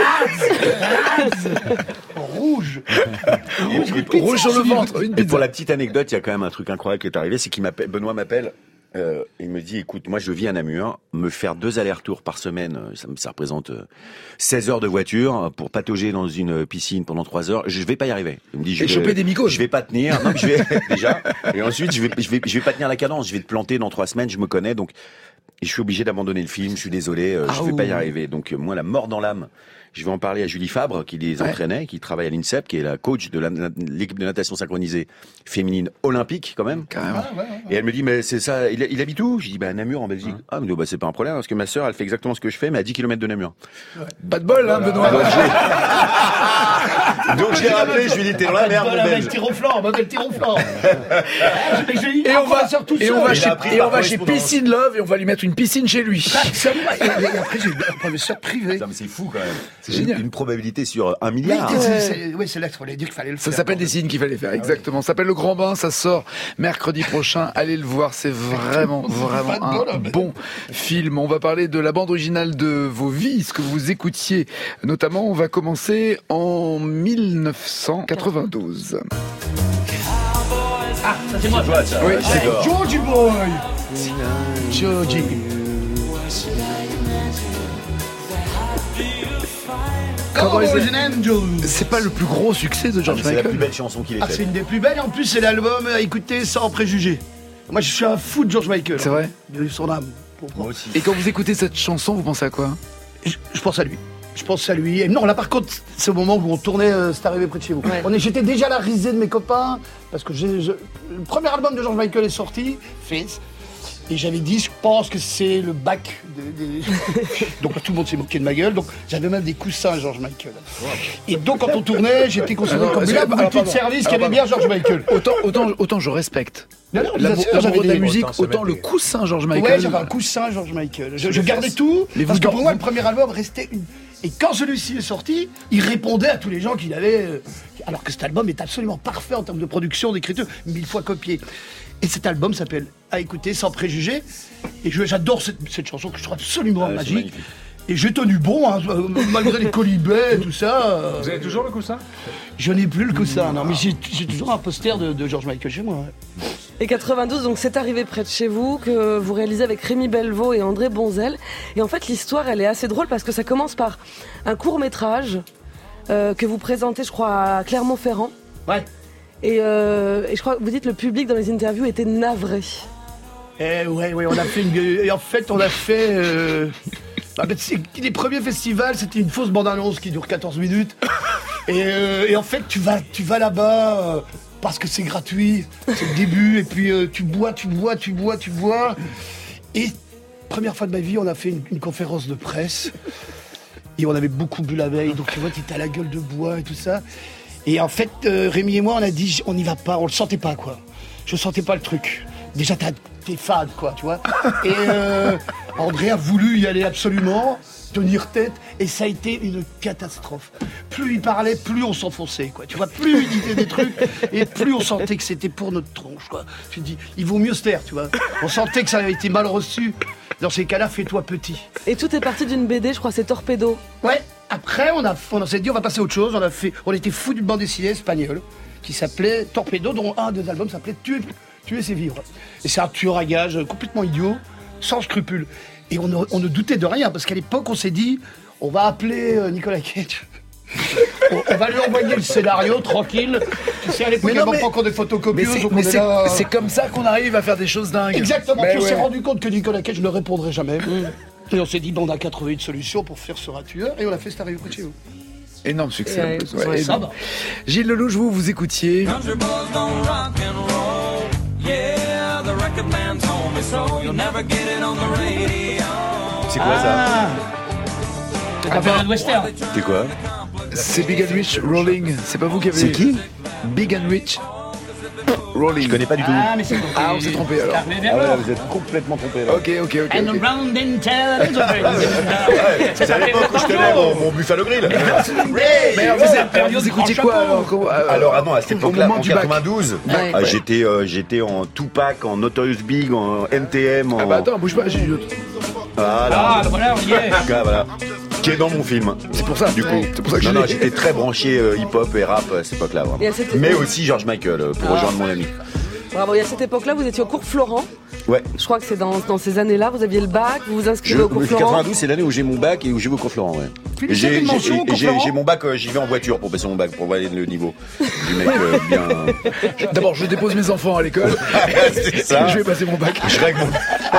Rouge. Rouge sur le ventre. Et pour la petite anecdote, il y a quand même un truc incroyable qui est arrivé, c'est Benoît m'appelle. Il me dit, écoute, moi je vis à Namur, me faire 2 allers-retours par semaine, ça représente 16 heures de voiture pour patauger dans une piscine pendant 3 heures, je vais pas y arriver. Il me dit, choper des mycoses. Je vais pas tenir, non mais je vais déjà, et ensuite je vais pas tenir la cadence, je vais te planter dans 3 semaines, je me connais, donc je suis obligé d'abandonner le film, je suis désolé, je vais pas y arriver. Donc moi, la mort dans l'âme, je vais en parler à Julie Fabre, qui les entraînait, qui travaille à l'INSEP, qui est la coach de l'équipe de natation synchronisée féminine olympique, quand même. Carrément. Et elle me dit, mais c'est ça, il habite où? Je dis, à Namur, en Belgique. Ah, mais c'est pas un problème, parce que ma sœur, elle fait exactement ce que je fais, mais à 10 km de Namur. Pas de bol, hein, Benoît. Donc j'ai rappelé, je lui ai dit, t'es dans la merde, mon belge. Tir au flanc, modèle tir au flanc. Et on va chez Piscine Love et on va lui mettre une piscine chez lui. Et après, j'ai un professeur privé. Non, mais c'est fou, quand même. C'est génial. Une probabilité sur 1 milliard. Oui, c'est là qu'il fallait dire qu'il fallait le faire. Ça s'appelle des signes qu'il fallait faire, exactement. Ça s'appelle Le Grand Bain, ça sort mercredi prochain. Allez le voir, c'est vraiment un bon film. On va parler de la bande originale de vos vies, ce que vous écoutiez. Notamment, on va commencer en 1992. Ah, ça c'est moi. Ça. Oui, c'est Georgie Boy. Georgie. C'est pas le plus gros succès de George Michael. C'est la plus belle chanson qu'il ait faite. C'est une des plus belles. En plus, c'est l'album à écouter sans préjugés. Moi, je suis un fou de George Michael. C'est vrai. De son âme. Moi aussi. Et quand vous écoutez cette chanson, vous pensez à quoi? Je pense à lui. Je pense à lui. Et non, là, par contre, c'est au moment où on tournait C'est arrivé près de chez vous. Ouais. J'étais déjà la risée de mes copains parce que le premier album de George Michael est sorti, Fizz. Et j'avais dit, je pense que c'est le bac Donc tout le monde s'est moqué de ma gueule. Donc j'avais même des coussins George Michael. Et donc quand on tournait, j'étais considéré comme l'abruti de service qui avait bien George Michael. Autant je respecte. L'amour de la musique, autant le coussin George Michael. Ouais, j'avais un coussin George Michael. Je gardais tout, parce que pour moi, le premier album restait une... Et quand celui-ci est sorti, il répondait à tous les gens qu'il avait... Alors que cet album est absolument parfait en termes de production, d'écriture, 1000 fois copié. Et cet album s'appelle À écouter sans préjugés. Et j'adore cette chanson que je trouve absolument magique. Et j'ai tenu bon, hein, malgré les colibets et tout ça. Vous avez toujours le coussin? Je n'ai plus le coussin, non, mais j'ai toujours un poster de George Michael chez moi. Ouais. Et 92, donc c'est arrivé près de chez vous, que vous réalisez avec Rémi Belvaux et André Bonzel. Et en fait, l'histoire, elle est assez drôle parce que ça commence par un court-métrage que vous présentez, je crois, à Clermont-Ferrand. Ouais. Et je crois que vous dites que le public dans les interviews était navré. Ouais, on a fait Et en fait, on a fait... les premiers festivals, c'était une fausse bande-annonce qui dure 14 minutes. Et en fait, tu vas là-bas parce que c'est gratuit, c'est le début, et puis tu bois. Et première fois de ma vie, on a fait une conférence de presse. Et on avait beaucoup bu la veille, donc tu vois, t'étais à la gueule de bois et tout ça. Et en fait, Rémi et moi, on a dit, on n'y va pas, on le sentait pas, quoi. Je sentais pas le truc. Déjà, t'es fade, quoi, tu vois. Et André a voulu y aller absolument, tenir tête, et ça a été une catastrophe. Plus il parlait, plus on s'enfonçait, quoi. Tu vois, plus il disait des trucs, et plus on sentait que c'était pour notre tronche, quoi. Tu te dis, il vaut mieux se taire, tu vois. On sentait que ça avait été mal reçu. Dans ces cas-là, fais-toi petit. Et tout est parti d'une BD, je crois, c'est Torpedo. Ouais. Après, on s'est dit, on va passer à autre chose. On était fous d'une bande dessinée espagnole qui s'appelait Torpedo, dont un des albums s'appelait Tuer, c'est vivre. Et c'est un tueur à gages complètement idiot, sans scrupules. Et on ne doutait de rien, parce qu'à l'époque, on s'est dit, on va appeler Nicolas Cage. On va lui envoyer le scénario, tranquille. Tu sais, à l'époque, il n'y avait pas encore des photocopieuses. C'est comme ça qu'on arrive à faire des choses dingues. Exactement. Puis on s'est rendu compte que Nicolas Cage ne répondrait jamais. Et on s'est dit, on n'a qu'à trouver une solution pour faire ce tueur. Et on a fait C'est arrivé près de chez vous. Énorme succès. Ouais, ça va. Gilles Lelouch, vous écoutiez. C'est quoi ça? Un peu de western. C'est quoi? C'est Big and Rich Rolling. C'est pas vous qui avez... C'est qui? Big and Rich Rolling. Je connais pas du tout. Ah, mais c'est bon. Ah, on s'est trompé alors. Ah ouais, vous êtes complètement trompé là. Ok. And round and tell. C'est à l'époque où je tenais mon Buffalo Grill. Mais alors, vous écoutiez quoi Alors, non, à cette époque-là, en du bac. 92, j'étais en Tupac, en Notorious Big, en NTM. Ah bah attends, bouge pas, j'ai eu d'autres. Voilà. Voilà, on y est. Voilà. Qui est dans mon film. C'est pour ça. Du coup. C'est pour ça que non, je non, l'ai. j'étais très branché hip-hop et rap à cette époque-là. Vraiment. Et à cette Mais époque- aussi George Michael pour rejoindre mon ami. Bravo, et à cette époque-là, vous étiez au cours Florent. Ouais. Je crois que c'est dans ces années-là, vous aviez le bac, vous vous inscrivez au cours Florent. 92, c'est l'année où j'ai mon bac et où j'ai vais au cours Florent. Ouais. Philippe, Et j'ai une mention au cours j'ai- Florent j'ai mon bac, j'y vais en voiture pour passer mon bac, pour voir le niveau du mec bien. D'abord, je dépose mes enfants à l'école. C'est ça. Je vais passer mon bac. Je règle mon.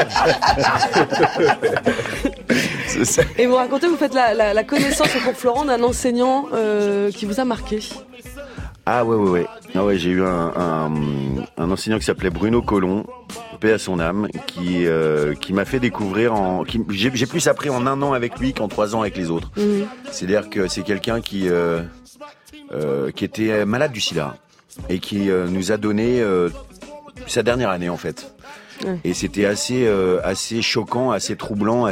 C'est ça. Et vous racontez, vous faites la connaissance au cours Florent d'un enseignant qui vous a marqué. Ah ouais. Ah ouais, j'ai eu un enseignant qui s'appelait Bruno Collomb, paix à son âme, qui m'a fait découvrir j'ai plus appris en 1 an avec lui qu'en 3 ans avec les autres. C'est-à-dire que c'est quelqu'un qui était malade du sida et qui nous a donné sa dernière année en fait. Ouais. Et c'était assez choquant, assez troublant,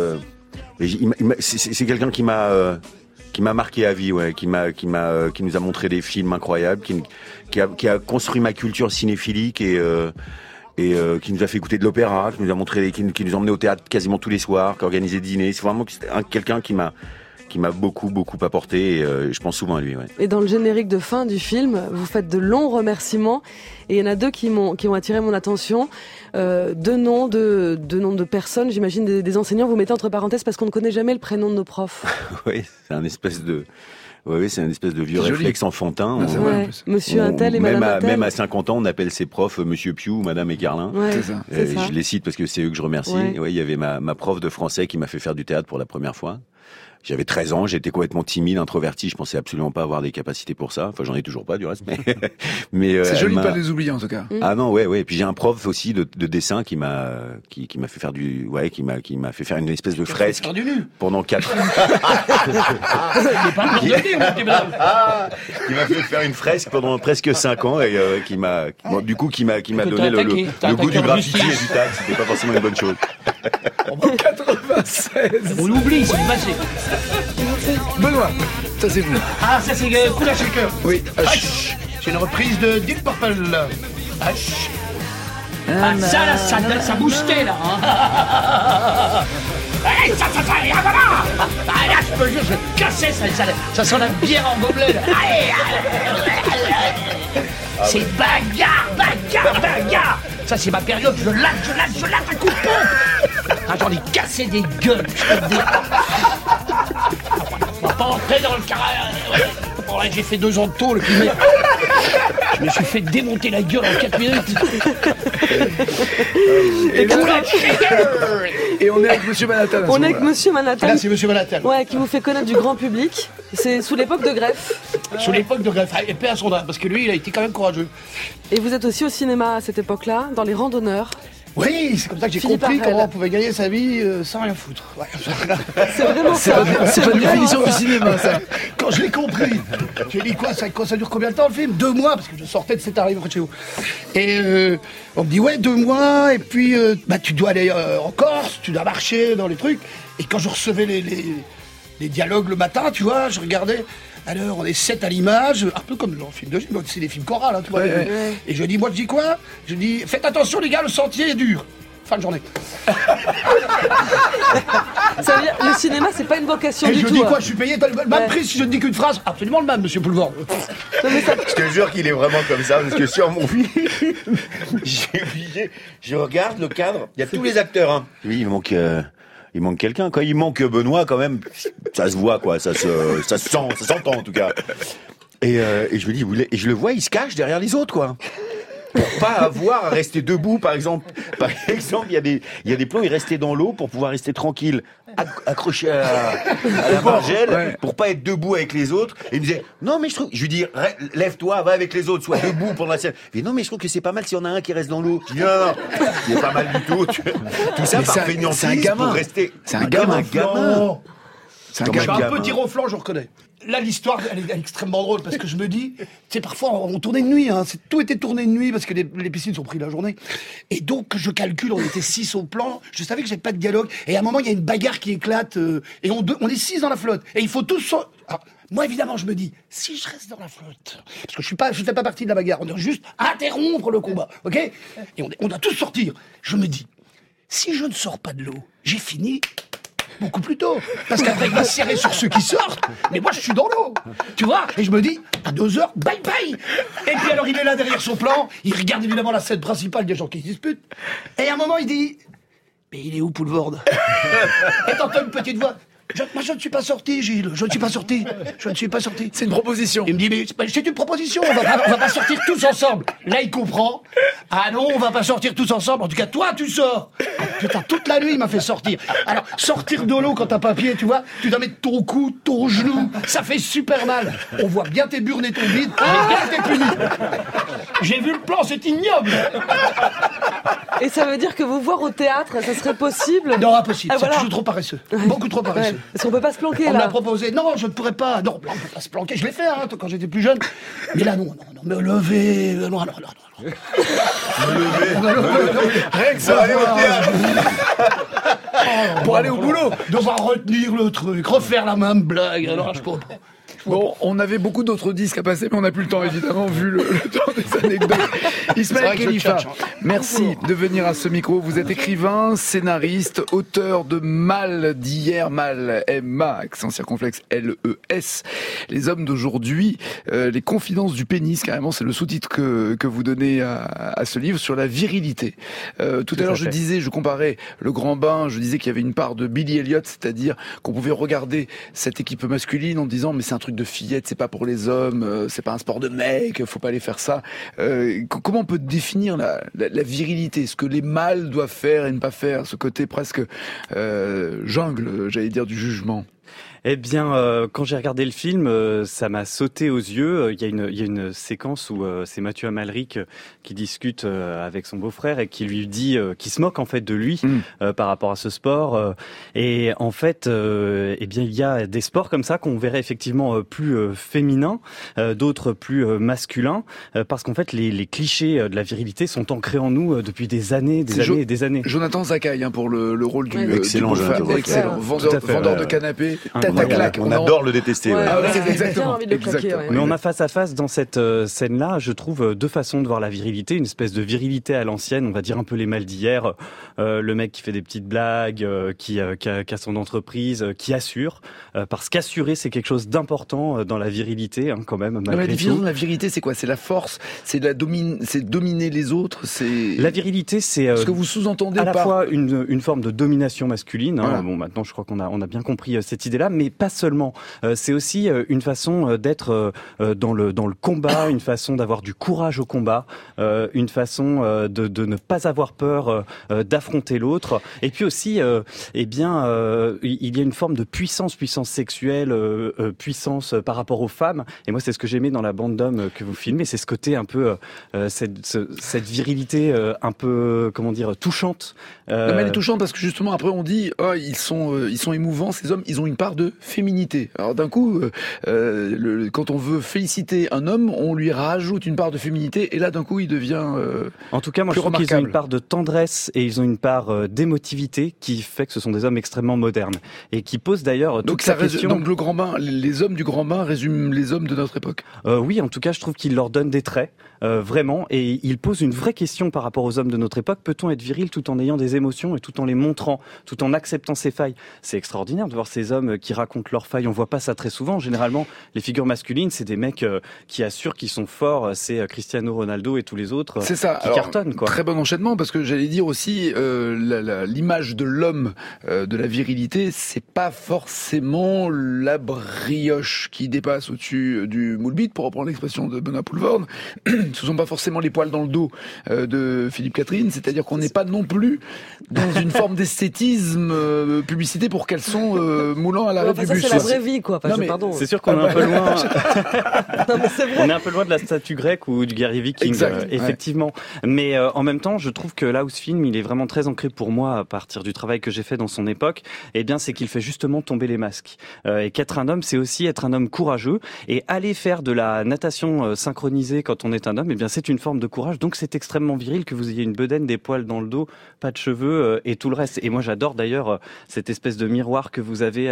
c'est quelqu'un qui m'a marqué à vie, ouais, qui nous a montré des films incroyables, qui a construit ma culture cinéphilique et qui nous a fait écouter de l'opéra, qui nous a montré, qui nous a emmené au théâtre quasiment tous les soirs, qui organisait des dîners. C'est vraiment quelqu'un qui m'a beaucoup apporté et je pense souvent à lui. Ouais. Et dans le générique de fin du film, vous faites de longs remerciements. Et il y en a 2 qui ont attiré mon attention. 2 noms de personnes, j'imagine des enseignants. Vous mettez entre parenthèses parce qu'on ne connaît jamais le prénom de nos profs. Oui, c'est un espèce de vieux C'est joli. réflexe enfantin. Ah, c'est vrai, en Ouais. plus. Monsieur Untel et Madame Untel. Même à 50 ans, on appelle ses profs Monsieur Piou ou Madame Écarlin. Ouais, C'est ça. c'est ça. Je les cite parce que c'est eux que je remercie. Ouais. Ouais, il y avait ma prof de français qui m'a fait faire du théâtre pour la première fois. J'avais 13 ans, j'étais complètement timide, introverti, je pensais absolument pas avoir des capacités pour ça. Enfin, j'en ai toujours pas du reste, mais C'est elle joli de m'a- pas les oublier en tout cas. Ah non, ouais. Et puis j'ai un prof aussi de dessin qui m'a fait faire qui m'a fait faire une espèce de fresque Faire du nu. pendant 4 Il n'est pas encore de dire, mon petit madame. qui m'a fait faire une fresque pendant presque 5 ans et qui m'a donné T'as le goût attaqué du en graffiti justice. et du tag. C'était pas forcément une bonne chose. 96. On l'oublie, c'est passé. Benoît, ça c'est vous. Ah, ça c'est Coup à shaker. Oui. Hush. C'est une reprise de Deep Purple. Hush. Ah, ça, là, ça boostait, là. Hein. Hey, ça, et voilà. Ah, là, je peux dire, je cassais, ça sent la bière en gobelet, là. C'est bagarre. Ça, c'est ma période, je lâche un coup de pompe. Ah, j'en ai cassé des gueules. On va pas entrer dans le carré. Bon, là, j'ai fait 2 ans de tôle, puis je me suis fait démonter la gueule en 4 minutes. Et on est avec Monsieur Manhattan. à ce On est avec moment-là. Monsieur Manhattan. Là, c'est Monsieur Manhattan. Ouais, qui vous fait connaître du grand public. C'est sous l'époque de Greff. Sous l'époque de Greff. Et paix à son âme, parce que lui, il a été quand même courageux. Et vous êtes aussi au cinéma à cette époque-là, dans Les Randonneurs. Oui, c'est comme ça que j'ai Philippe compris Arrel. comment on pouvait gagner sa vie sans rien foutre. Ouais. C'est vraiment C'est ça. pas une définition du cinéma, ça. Quand je l'ai compris, j'ai dit quoi ça dure combien de temps le film 2 mois, parce que je sortais de cet arrivé près de chez vous. Et on me dit ouais 2 mois, et puis tu dois aller en Corse, tu dois marcher dans les trucs. Et quand je recevais les dialogues le matin, tu vois, je regardais. Alors, on est 7 à l'image, un peu comme dans le film de Gilles, c'est des films chorales, hein, tu vois. Ouais. Et je dis quoi Je dis, faites attention les gars, le sentier est dur. Fin de journée. Ça veut dire, le cinéma, c'est pas une vocation Et du je tout. dis hein. quoi Je suis payé, t'as le même Ouais. prix si je ne dis qu'une phrase. Absolument le même, monsieur Poulvord. Non, mais ça- Je te jure qu'il est vraiment comme ça, parce que sur mon film, je regarde le cadre, il y a tous les acteurs. Hein. Oui, il manque quelqu'un. Quand il manque Benoît, quand même, ça se voit, quoi. Ça s'entend en tout cas. Et je me dis, et je le vois, il se cache derrière les autres, quoi. Pour pas avoir à rester debout, par exemple. Par exemple, il y a des plans, il restait dans l'eau pour pouvoir rester tranquille, accroché à la margelle, Ouais. pour pas être debout avec les autres. Et il me disait, non, mais je lui dis, lève-toi, va avec les autres, sois debout pendant la scène. Il dit, non, mais je trouve que c'est pas mal s'il y en a un qui reste dans l'eau. Je dis, non, c'est pas mal du tout. Tout ça Mais par c'est un fainéantise gamin. pour rester. C'est un gamin. gamin. C'est un Comme Je gars. suis un gamin. petit ronflant, je reconnais. Là, l'histoire, elle est extrêmement drôle parce que je me dis, tu sais, parfois, on tournait de nuit, hein, tout était tourné de nuit parce que les piscines sont prises la journée. Et donc, je calcule, on était 6 au plan, je savais que j'avais pas de dialogue. Et à un moment, il y a une bagarre qui éclate, et on est 6 dans la flotte. Et il faut tous. Alors, moi, évidemment, je me dis, si je reste dans la flotte, parce que je fais pas partie de la bagarre, on doit juste interrompre le combat, ok? Et on doit tous sortir. Je me dis, si je ne sors pas de l'eau, j'ai fini beaucoup plus tôt. Parce qu'après, il va serrer sur ceux qui sortent, mais moi, je suis dans l'eau. Tu vois? Et je me dis, à 2 heures, bye bye. Et puis alors, il est là derrière son plan, il regarde évidemment la scène principale des gens qui se disputent. Et à un moment, il dit, mais il est où, Poulvord? Et t'entends une petite voix. Moi, je ne suis pas sorti, Gilles. Je ne suis pas sorti. Je ne suis pas sorti. C'est une proposition. Il me dit, mais c'est une proposition. On va pas sortir tous ensemble. Là, il comprend. Ah non, on va pas sortir tous ensemble. En tout cas, toi, tu sors. Ah, putain, toute la nuit, il m'a fait sortir. Alors, sortir de l'eau quand t'as pas pied, tu vois, tu dois mettre ton cou, ton genou. Ça fait super mal. On voit bien tes burnes et ton bide. Mais bien t'es puni. J'ai vu le plan, c'est ignoble. Et ça veut dire que vous voir au théâtre, ça serait possible? Non, impossible. Ah, voilà. C'est toujours trop paresseux. Beaucoup trop paresseux. Ouais. Parce qu'on peut pas se planquer, On là. m'a proposé, non, je ne pourrais pas. Non, on peut pas se planquer. Je l'ai fait, hein, quand j'étais plus jeune. Mais là, non, me lever. Non. Rien que ça, aller au théâtre. Pour aller au boulot. Devoir retenir le truc, refaire la même blague. Alors, je comprends. Bon, on avait beaucoup d'autres disques à passer, mais on n'a plus le temps, évidemment, vu le temps des anecdotes. Ismaël Khalifa, merci de venir à ce micro. Vous êtes écrivain, scénariste, auteur de Mal d'hier, Mal, M-A, accent circonflexe, L-E-S. Les hommes d'aujourd'hui, les confidences du pénis, carrément, c'est le sous-titre que vous donnez à ce livre sur la virilité. Tout à l'heure, je disais, je comparais Le Grand Bain, je disais qu'il y avait une part de Billy Elliot, c'est-à-dire qu'on pouvait regarder cette équipe masculine en disant, mais c'est un truc de fillette, c'est pas pour les hommes, c'est pas un sport de mec, faut pas aller faire ça. Comment on peut définir la virilité, ce que les mâles doivent faire et ne pas faire, ce côté presque jungle, j'allais dire, du jugement? Eh bien, quand j'ai regardé le film, ça m'a sauté aux yeux. Il y a une séquence où c'est Mathieu Amalric qui discute avec son beau-frère et qui lui dit, qui se moque en fait de lui par rapport à ce sport. Et en fait, eh bien, il y a des sports comme ça qu'on verrait effectivement plus féminins, d'autres plus masculins, parce qu'en fait, les clichés de la virilité sont ancrés en nous depuis des années, et des années. Jonathan Zakaï pour le rôle du excellent, excellent vendeur de canapé. On adore le détester. Ouais. Exactement. Mais on a face à face dans cette scène-là, je trouve, deux façons de voir la virilité, une espèce de virilité à l'ancienne, on va dire un peu les mâles d'hier, le mec qui fait des petites blagues, qui a son entreprise, qui assure, parce qu'assurer c'est quelque chose d'important dans la virilité, hein, quand même. La définition de la virilité, c'est quoi? C'est la force, c'est dominer les autres, c'est. La virilité, c'est ce que vous sous-entendez à la fois une forme de domination masculine. Hein. Voilà. Bon, maintenant, je crois qu'on a bien compris cette idée-là, mais pas seulement. C'est aussi une façon d'être dans le combat, une façon d'avoir du courage au combat, une façon de ne pas avoir peur d'affronter l'autre. Et puis aussi, il y a une forme de puissance sexuelle, puissance par rapport aux femmes. Et moi, c'est ce que j'aimais dans la bande d'hommes que vous filmez, c'est ce côté un peu cette virilité un peu, comment dire, touchante. Non, mais elle est touchante parce que justement après on dit ils sont émouvants ces hommes, ils ont une part de féminité. Alors d'un coup quand on veut féliciter un homme, on lui rajoute une part de féminité et là d'un coup il devient en tout cas moi je trouve qu'ils ont une part de tendresse et ils ont une part d'émotivité qui fait que ce sont des hommes extrêmement modernes et qui posent d'ailleurs toute la question. Donc le Grand Bain, les hommes du Grand Bain résument les hommes de notre époque. Oui, en tout cas je trouve qu'ils leur donnent des traits vraiment et ils posent une vraie question par rapport aux hommes de notre époque. Peut-on être viril tout en ayant des émotions et tout en les montrant, tout en acceptant ses failles? C'est extraordinaire de voir ces hommes qui racontent leurs failles. On voit pas ça très souvent. Généralement, les figures masculines, c'est des mecs qui assurent qu'ils sont forts. C'est Cristiano Ronaldo et tous les autres qui cartonnent. Quoi. Très bon enchaînement parce que j'allais dire aussi l'image de l'homme, de la virilité, c'est pas forcément la brioche qui dépasse au-dessus du moule bite, pour reprendre l'expression de Benoît Poulvord. Ce sont pas forcément les poils dans le dos de Philippe Catherine, c'est-à-dire qu'on n'est pas non plus dans une forme d'esthétisme publicité pour caleçon moulant à l'arrêt du bus. C'est la vraie vie, quoi. Enfin, pardon. C'est sûr qu'on est un peu loin. Non, mais c'est vrai. On est un peu loin de la statue grecque ou du guerrier viking, effectivement. Mais en même temps, je trouve que là où ce film, il est vraiment très ancré pour moi à partir du travail que j'ai fait dans son époque. Eh bien, c'est qu'il fait justement tomber les masques. Et qu'être un homme, c'est aussi être un homme courageux et aller faire de la natation synchronisée quand on est un homme. Eh bien, c'est une forme de courage. Donc, c'est extrêmement viril que vous ayez une bedaine, des poils dans le dos, pas de cheveux et tout le reste. Et moi, j'adore d'ailleurs cette espèce de miroir que vous avez avec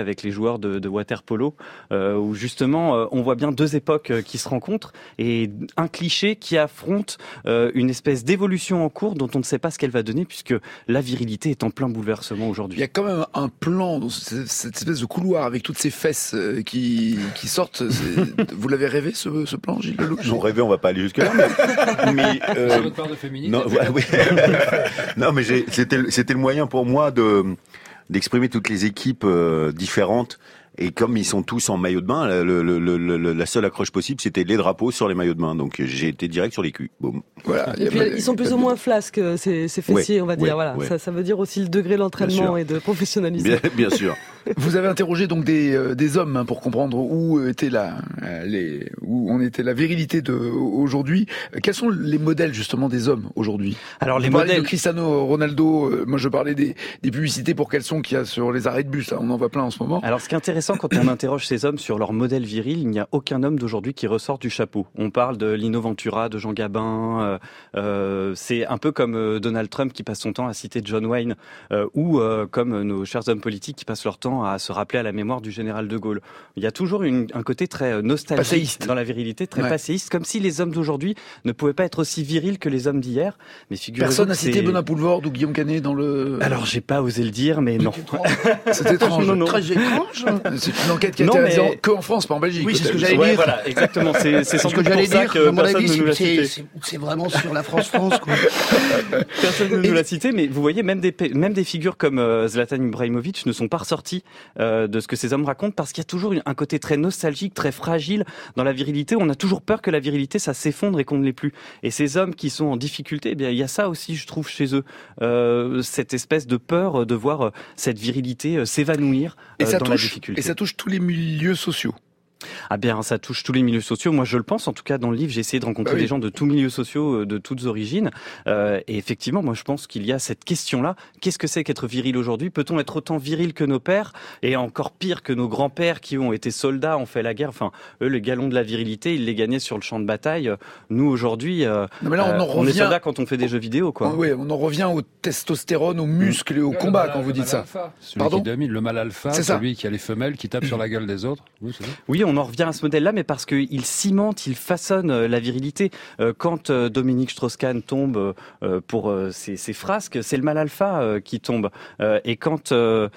avec les joueurs de water polo, où justement on voit bien deux époques qui se rencontrent et un cliché qui affronte une espèce d'évolution en cours dont on ne sait pas ce qu'elle va donner, puisque la virilité est en plein bouleversement aujourd'hui. Il y a quand même un plan dans cette espèce de couloir avec toutes ces fesses qui sortent. Vous l'avez rêvé ce plan, Gilles Lelouch? Non, rêvé, on va pas aller jusque là. Mais c'est votre part de féminité. Non, oui. Non, mais c'était le moyen pour moi d'exprimer toutes les équipes différentes. Et comme ils sont tous en maillot de bain, la seule accroche possible, c'était les drapeaux sur les maillots de bain. Donc j'ai été direct sur les culs. Boum. Voilà. Et puis ils sont plus ou moins flasques, ces fessiers, on va dire. Voilà. Ça veut dire aussi le degré d'entraînement et de professionnalisme. Bien sûr. Vous avez interrogé donc des hommes pour comprendre où on était la virilité aujourd'hui. Quels sont les modèles justement des hommes aujourd'hui? Alors les modèles modèles de Cristiano Ronaldo. Moi je parlais des publicités pour caleçon qu'il y a sur les arrêts de bus. Là, on en voit plein en ce moment. Alors ce qui est intéressant quand on interroge ces hommes sur leur modèle viril, il n'y a aucun homme d'aujourd'hui qui ressort du chapeau. On parle de Lino Ventura, de Jean Gabin. C'est un peu comme Donald Trump qui passe son temps à citer John Wayne, ou comme nos chers hommes politiques qui passent leur temps à se rappeler à la mémoire du général de Gaulle. Il y a toujours un côté très nostalgique passéiste dans la virilité, très passéiste, comme si les hommes d'aujourd'hui ne pouvaient pas être aussi virils que les hommes d'hier. Mais personne n'a cité Benoît Poelvoorde ou Guillaume Canet dans le... Alors j'ai pas osé le dire, mais non. C'est étrange. Non. Très étrange. C'est une enquête qui a été réalisée que en France, pas en Belgique. Oui, c'est ce que j'allais dire. Voilà, exactement. C'est sans ce que doute j'allais pour ça dire. que À mon personne avis, ne nous l'a cité. c'est vraiment sur la France, quoi. Personne ne nous l'a cité, mais vous voyez, même des figures comme Zlatan Ibrahimovic ne sont pas ressortis de ce que ces hommes racontent, parce qu'il y a toujours un côté très nostalgique, très fragile dans la virilité. On a toujours peur que la virilité, ça s'effondre et qu'on ne l'ait plus. Et ces hommes qui sont en difficulté, eh bien, il y a ça aussi, je trouve, chez eux. Cette espèce de peur de voir cette virilité s'évanouir dans la difficulté. Et ça touche tous les milieux sociaux. Ah bien, ça touche tous les milieux sociaux. Moi, je le pense. En tout cas, dans le livre, j'ai essayé de rencontrer des gens de tous milieux sociaux, de toutes origines. Et effectivement, moi, je pense qu'il y a cette question-là. Qu'est-ce que c'est qu'être viril aujourd'hui? Peut-on être autant viril que nos pères? Et encore pire que nos grands-pères qui ont été soldats, ont fait la guerre. Enfin, eux, les galons de la virilité, ils les gagnaient sur le champ de bataille. Nous, aujourd'hui, on est soldats quand on fait des jeux vidéo, quoi. Oui, on en revient au testostérone, aux muscles et au combat quand vous dites ça. Celui qui domine, le mâle alpha, celui qui a les femelles qui tapent sur la gueule des autres. Oui, on en revient à ce modèle-là, mais parce qu'il cimente, il façonne la virilité. Quand Dominique Strauss-Kahn tombe pour ses frasques, c'est le mâle alpha qui tombe. Et quand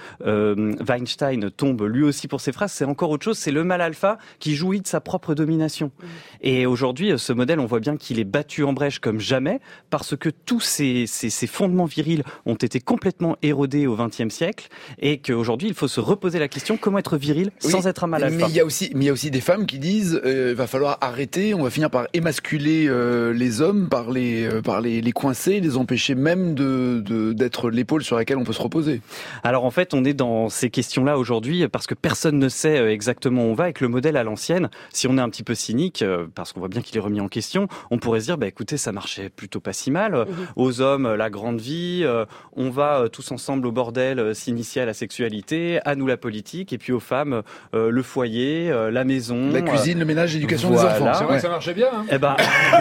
Weinstein tombe lui aussi pour ses frasques, c'est encore autre chose, c'est le mâle alpha qui jouit de sa propre domination. Et aujourd'hui, ce modèle, on voit bien qu'il est battu en brèche comme jamais, parce que tous ces fondements virils ont été complètement érodés au XXe siècle, et qu'aujourd'hui, il faut se reposer la question, comment être viril sans être un mâle alpha? Mais il y a aussi des femmes qui disent va falloir arrêter, on va finir par émasculer les hommes, par les coincer, les empêcher même d'être l'épaule sur laquelle on peut se reposer. Alors en fait, on est dans ces questions-là aujourd'hui parce que personne ne sait exactement où on va, avec le modèle à l'ancienne. Si on est un petit peu cynique, parce qu'on voit bien qu'il est remis en question, on pourrait se dire écoutez, ça marchait plutôt pas si mal. Aux hommes, la grande vie, on va tous ensemble au bordel s'initier à la sexualité, à nous la politique, et puis aux femmes, le foyer, la maison, la cuisine, le ménage, l'éducation des enfants. C'est vrai que ça marchait bien. Eh ben,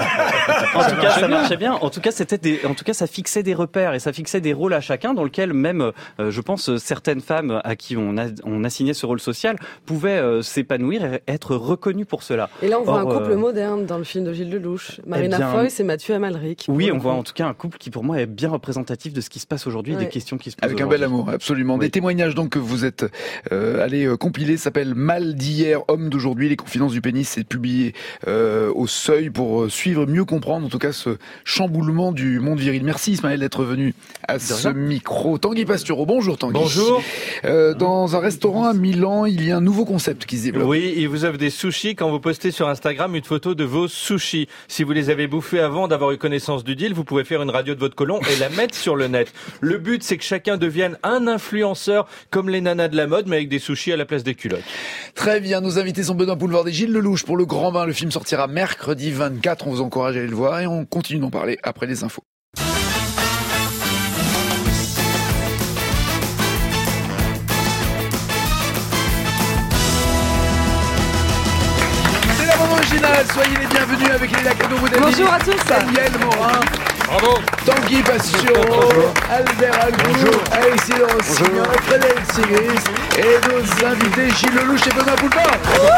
en tout cas, ça marchait bien. En tout cas, ça fixait des repères et ça fixait des rôles à chacun, dans lequel même, je pense, certaines femmes à qui on assigné ce rôle social pouvaient s'épanouir et être reconnues pour cela. Et là, on voit un couple moderne dans le film de Gilles Lelouch, Marina Foïs et Mathieu Amalric. Oui, on voit en tout cas un couple qui, pour moi, est bien représentatif de ce qui se passe aujourd'hui et des questions qui se posent. Avec un bel amour, absolument. Des témoignages donc que vous êtes allés compiler, s'appelle Mal d'hier, homme d'aujourd'hui. Les confidences du pénis, c'est publié au Seuil pour suivre, mieux comprendre en tout cas ce chamboulement du monde viril. Merci Ismaël d'être venu à ce micro. Tanguy Pastureau, bonjour Tanguy. Bonjour. Dans un restaurant à Milan, il y a un nouveau concept qui se développe. Oui, il vous offre des sushis quand vous postez sur Instagram une photo de vos sushis. Si vous les avez bouffés avant d'avoir eu connaissance du deal, vous pouvez faire une radio de votre côlon et la mettre sur le net. Le but, c'est que chacun devienne un influenceur comme les nanas de la mode, mais avec des sushis à la place des culottes. Très bien, nos invités sont Benoît Poelvoorde et Gilles Lelouch pour Le Grand Bain. Le film sortira mercredi 24. On vous encourage à aller le voir et on continue d'en parler après les infos. C'est la bande originale. Soyez les bienvenus avec Léla Cadeau. Bonjour à tous. Daniel Morin Bravo. Tanguy Pastureau, Albert Alcourt, Alexis Rossignol, Frédéric Sigris et nos invités Gilles Lelouch et Benoît Poulpard.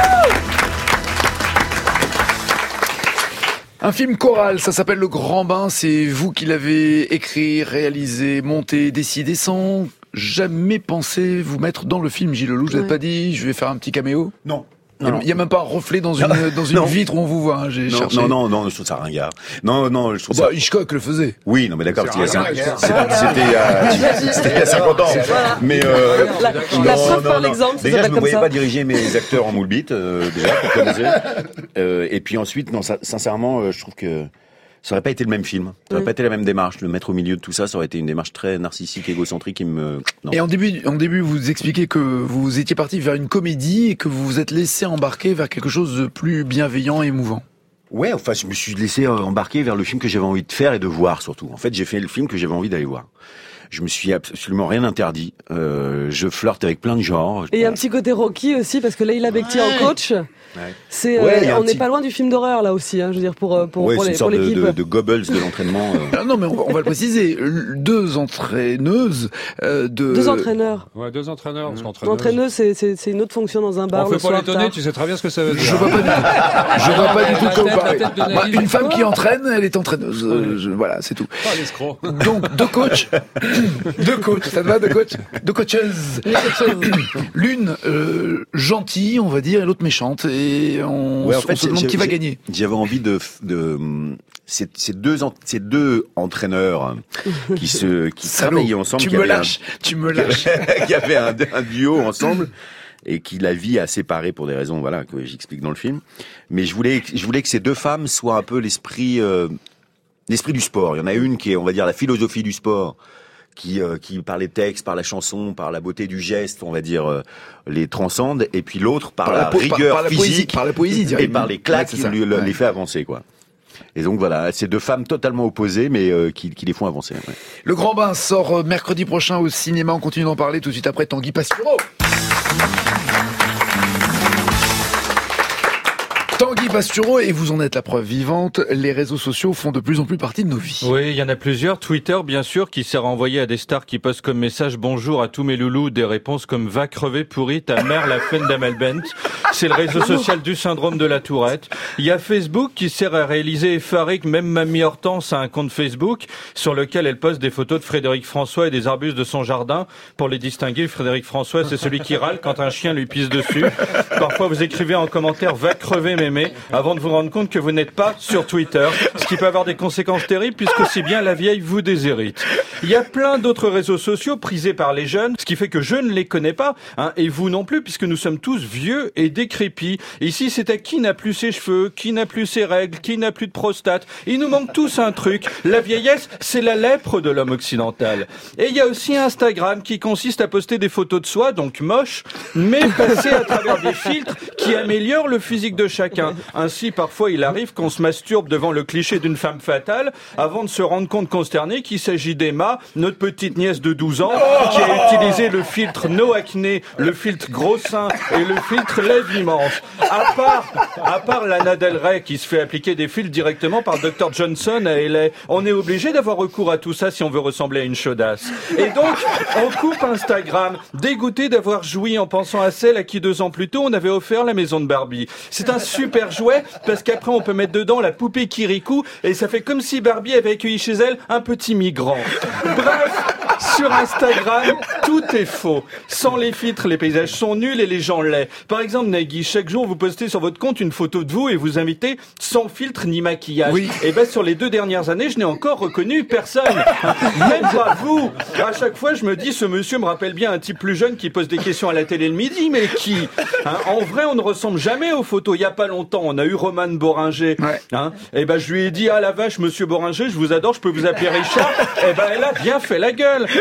Un film choral, ça s'appelle Le Grand Bain, c'est vous qui l'avez écrit, réalisé, monté, décidé sans jamais penser vous mettre dans le film, Gilles Lelouch. Vous n'avez pas dit, je vais faire un petit caméo? Non. Il n'y a même pas un reflet dans une vitre où on vous voit. Hein, j'ai cherché. Non, je trouve ça ringard. Non, je trouve ça. Hitchcock le faisait. Oui, non, mais d'accord, c'était il y a 50 ans. Mais la preuve par l'exemple, ça déjà, je s'appelle ne me comme voyais ça. pas diriger mes acteurs en moule bite, déjà, pour commencer. Et puis ensuite, non, sincèrement, je trouve que ça aurait pas été le même film. Ça aurait pas été la même démarche. Le mettre au milieu de tout ça, ça aurait été une démarche très narcissique, égocentrique qui me... Non. Et en début, vous expliquez que vous étiez parti vers une comédie et que vous vous êtes laissé embarquer vers quelque chose de plus bienveillant et émouvant. Ouais, enfin, je me suis laissé embarquer vers le film que j'avais envie de faire et de voir, surtout. En fait, j'ai fait le film que j'avais envie d'aller voir. Je me suis absolument rien interdit. Je flirte avec plein de genres. Et il y a un petit côté Rocky aussi, parce que Leïla Bekti en coach, c'est on n'est pas loin du film d'horreur là aussi, hein, je veux dire pour c'est une sorte l'équipe. de Goebbels de l'entraînement. Non, mais on va le préciser. Deux entraîneuses, deux entraîneurs. Ouais, deux entraîneurs. L'entraîneuse, c'est une autre fonction dans un bar. On fait pas l'étonner, tu sais très bien ce que ça veut dire. Je vois pas du tout de quoi vous parlez. Une femme qui entraîne, elle est entraîneuse. Voilà, c'est tout. Oh, l'escroc. Donc, deux coachs. Deux coachs, ça te va, deux coachs? Deux coacheuses. L'une gentille, on va dire, et l'autre méchante. Et on se demande qui va gagner. J'avais envie de ces deux entraîneurs qui travaillaient ensemble. Tu me lâches. Qui avaient un duo ensemble. Et qui la vie a séparé pour des raisons, voilà, que j'explique dans le film. Mais je voulais que ces deux femmes soient un peu l'esprit du sport. Il y en a une qui est, on va dire, la philosophie du sport, qui par les textes, par la chanson, par la beauté du geste, on va dire, les transcende. Et puis l'autre par la rigueur physique, par la poésie, et par les claques qui les fait avancer, quoi. Et donc voilà, ces deux femmes totalement opposées, mais qui les font avancer. Ouais. Le Grand Bain sort mercredi prochain au cinéma. On continue d'en parler tout de suite après Tanguy Pastureau. Tanguy Pastureau, et vous en êtes la preuve vivante, les réseaux sociaux font de plus en plus partie de nos vies. Oui, il y en a plusieurs. Twitter, bien sûr, qui sert à envoyer à des stars qui postent comme message « Bonjour à tous mes loulous » des réponses comme « Va crever pourri, ta mère la fin d'Amelbent ». C'est le réseau social du syndrome de la Tourette. Il y a Facebook qui sert à réaliser effaré que même Mamie Hortense a un compte Facebook sur lequel elle poste des photos de Frédéric François et des arbustes de son jardin. Pour les distinguer, Frédéric François, c'est celui qui râle quand un chien lui pisse dessus. Parfois, vous écrivez en commentaire « Va crever mémé » avant de vous rendre compte que vous n'êtes pas sur Twitter, ce qui peut avoir des conséquences terribles puisqu'aussi bien la vieille vous déshérite. Il y a plein d'autres réseaux sociaux prisés par les jeunes, ce qui fait que je ne les connais pas, hein, et vous non plus, puisque nous sommes tous vieux et décrépits. Ici, c'est à qui n'a plus ses cheveux, qui n'a plus ses règles, qui n'a plus de prostate. Il nous manque tous un truc. La vieillesse, c'est la lèpre de l'homme occidental. Et il y a aussi Instagram qui consiste à poster des photos de soi, donc moches, mais passées à travers des filtres qui améliorent le physique de chacun. Ainsi, parfois, il arrive qu'on se masturbe devant le cliché d'une femme fatale avant de se rendre compte consterné qu'il s'agit d'Emma, notre petite nièce de 12 ans, qui a utilisé le filtre No Acné, le filtre Gros Sein et le filtre Lèvres Immenses. À part Lana Del Rey qui se fait appliquer des filtres directement par Dr Johnson à LA. On est obligé d'avoir recours à tout ça si on veut ressembler à une chaudasse. Et donc, on coupe Instagram, dégoûté d'avoir joui en pensant à celle à qui 2 ans plus tôt on avait offert la maison de Barbie. C'est un super jouet parce qu'après on peut mettre dedans la poupée Kirikou et ça fait comme si Barbie avait accueilli chez elle un petit migrant. Bref, sur Instagram, tout est faux. Sans les filtres, les paysages sont nuls et les gens laids. Par exemple, Nagui, chaque jour vous postez sur votre compte une photo de vous et vous invitez sans filtre ni maquillage. Oui. Et ben sur les 2 dernières années, je n'ai encore reconnu personne. Même pas vous. À chaque fois, je me dis, ce monsieur me rappelle bien un type plus jeune qui pose des questions à la télé le midi, mais qui en vrai, on ne ressemble jamais aux photos. Il y a pas longtemps, on a eu Romane Boringer. Ouais. Et ben je lui ai dit, ah la vache, monsieur Boringer, je vous adore, je peux vous appeler Richard. Et ben elle a bien fait la gueule.